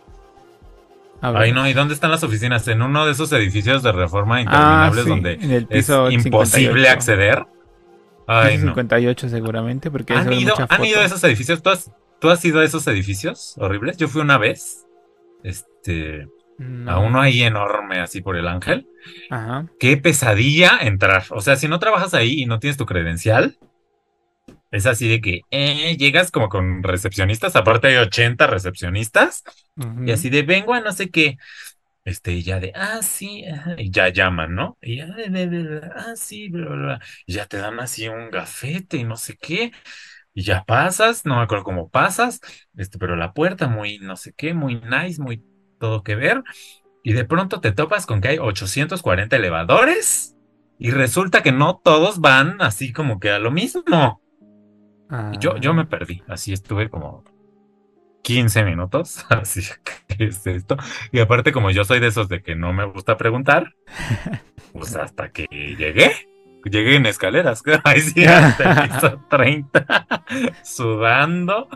Speaker 1: A
Speaker 2: Ay,
Speaker 1: ver.
Speaker 2: no, ¿y dónde están las oficinas? ¿En uno de esos edificios de reforma
Speaker 1: Ah,
Speaker 2: interminables
Speaker 1: sí.
Speaker 2: donde
Speaker 1: En el
Speaker 2: es
Speaker 1: piso
Speaker 2: imposible
Speaker 1: cincuenta y ocho.
Speaker 2: acceder?
Speaker 1: Piso
Speaker 2: Ay, no.
Speaker 1: cincuenta y ocho seguramente, porque se
Speaker 2: ¿Han
Speaker 1: ve
Speaker 2: ido,
Speaker 1: mucha
Speaker 2: han ido a
Speaker 1: foto.
Speaker 2: esos edificios? ¿Tú has, tú has ido a esos edificios horribles? Yo fui una vez, este, a
Speaker 1: No.
Speaker 2: uno ahí enorme, así por el Ángel.
Speaker 1: Ajá.
Speaker 2: Qué pesadilla entrar. O sea, si no trabajas ahí y no tienes tu credencial, es así de que eh, llegas como con recepcionistas, aparte hay ochenta recepcionistas, y
Speaker 1: Ujú.
Speaker 2: así de vengo a no sé qué. Este, y ya de, ah, sí, ajá, y ya llaman, ¿no? Y ya, de, de, de, de, ah, sí, bla, bla, bla. Y ya te dan así un gafete y no sé qué, y ya pasas, no me acuerdo cómo pasas, este, pero la puerta muy, no sé qué, muy nice, muy todo que ver, y de pronto te topas con que hay ochocientos cuarenta elevadores, y resulta que no todos van así como que a lo mismo. Y yo, yo
Speaker 1: Ah.
Speaker 2: me perdí, así estuve como quince minutos, así que es esto. Y aparte, como yo soy de esos de que no me gusta preguntar, pues hasta que llegué, llegué en escaleras, ahí sí, hasta el piso treinta sudando.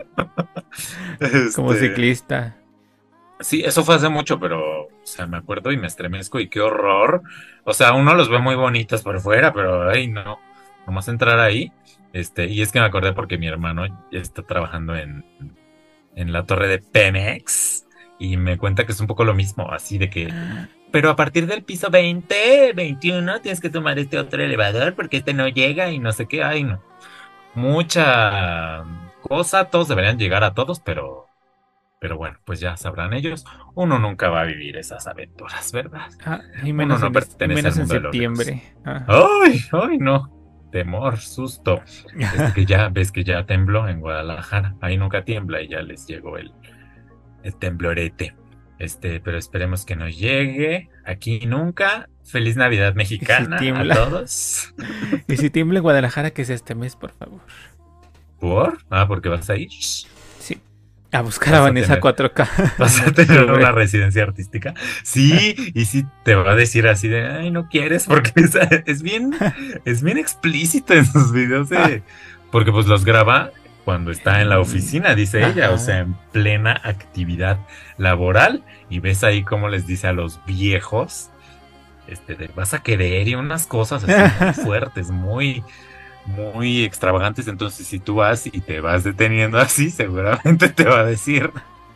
Speaker 1: Como
Speaker 2: Este,
Speaker 1: ciclista.
Speaker 2: sí, eso fue hace mucho, pero, o sea, me acuerdo y me estremezco y qué horror. O sea, uno los ve muy bonitos por fuera, pero, ay, no, nomás entrar ahí. Este, y es que me acordé porque mi hermano ya está trabajando en en la torre de Pemex y me cuenta que es un poco lo mismo, así de que, pero a partir del piso veinte, veintiuno, tienes que tomar este otro elevador porque este no llega y no sé qué, ay no, mucha cosa, todos deberían llegar a todos, pero, pero bueno, pues ya sabrán ellos, uno nunca va a vivir esas aventuras, ¿verdad?
Speaker 1: Ah, y
Speaker 2: Uno
Speaker 1: menos
Speaker 2: no
Speaker 1: en, es- y
Speaker 2: pertenece al
Speaker 1: menos en
Speaker 2: mundo de los ricos.
Speaker 1: septiembre. Ah.
Speaker 2: Ay, ay no. Temor, susto. Este que ya ves que ya tembló en Guadalajara. Ahí nunca tiembla y ya les llegó el, el temblorete. Este, pero esperemos que nos llegue aquí nunca. Feliz Navidad
Speaker 1: Y si
Speaker 2: mexicana a
Speaker 1: tiembla.
Speaker 2: todos.
Speaker 1: Y si tiembla en Guadalajara, que es este mes, por favor.
Speaker 2: ¿Por? Ah, porque vas a ir.
Speaker 1: Sí. A buscar a
Speaker 2: Vas a
Speaker 1: Vanessa
Speaker 2: tener,
Speaker 1: cuatro K
Speaker 2: vas
Speaker 1: en
Speaker 2: a tener una
Speaker 1: octubre.
Speaker 2: residencia artística. Sí, y sí te va a decir así de, ay, no quieres, porque es, es bien, es bien explícito en sus videos de, porque pues los graba cuando está en la oficina, dice ella, o sea,
Speaker 1: Ajá.
Speaker 2: en plena actividad laboral, y ves ahí cómo les dice a los viejos, este, de, vas a querer y unas cosas así muy fuertes, muy, muy extravagantes. Entonces, si tú vas y te vas deteniendo así, seguramente te va a decir.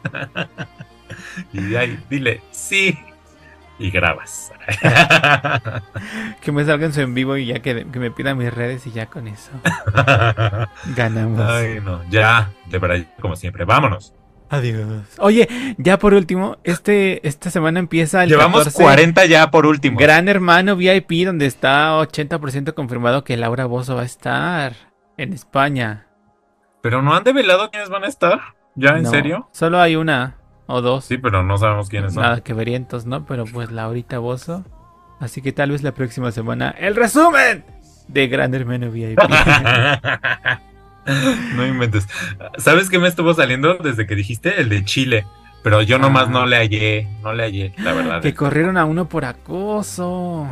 Speaker 2: Y ahí, dile, sí. Y grabas.
Speaker 1: Que me salga en su en vivo y ya que, que me pida mis redes y ya con eso. Ganamos.
Speaker 2: Ay, no. Ya, de verdad, como siempre. Vámonos.
Speaker 1: Adiós. Oye, ya por último, este, esta semana empieza el
Speaker 2: Llevamos
Speaker 1: catorce
Speaker 2: cuarenta ya por último.
Speaker 1: Gran Hermano V I P, donde está ochenta por ciento confirmado que Laura Bozzo va a estar en España.
Speaker 2: Pero no han develado quiénes van a estar. ¿Ya, en
Speaker 1: No,
Speaker 2: serio?
Speaker 1: solo hay una o dos.
Speaker 2: Sí, pero no sabemos quiénes son.
Speaker 1: Nada que verientos, ¿no? Pero pues Laurita Bozzo. Así que tal vez la próxima semana el resumen de Gran Hermano V I P.
Speaker 2: No inventes. ¿Sabes qué me estuvo saliendo desde que dijiste? El de Chile. Pero yo nomás no
Speaker 1: Ah,
Speaker 2: le hallé, no le hallé, la verdad.
Speaker 1: que
Speaker 2: el
Speaker 1: corrieron
Speaker 2: tema.
Speaker 1: a uno por acoso.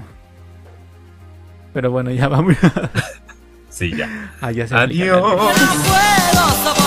Speaker 1: Pero bueno, ya vamos.
Speaker 2: Sí, ya.
Speaker 1: Ah, ya se aplican las leyes.
Speaker 2: Adiós.
Speaker 3: No puedo soportar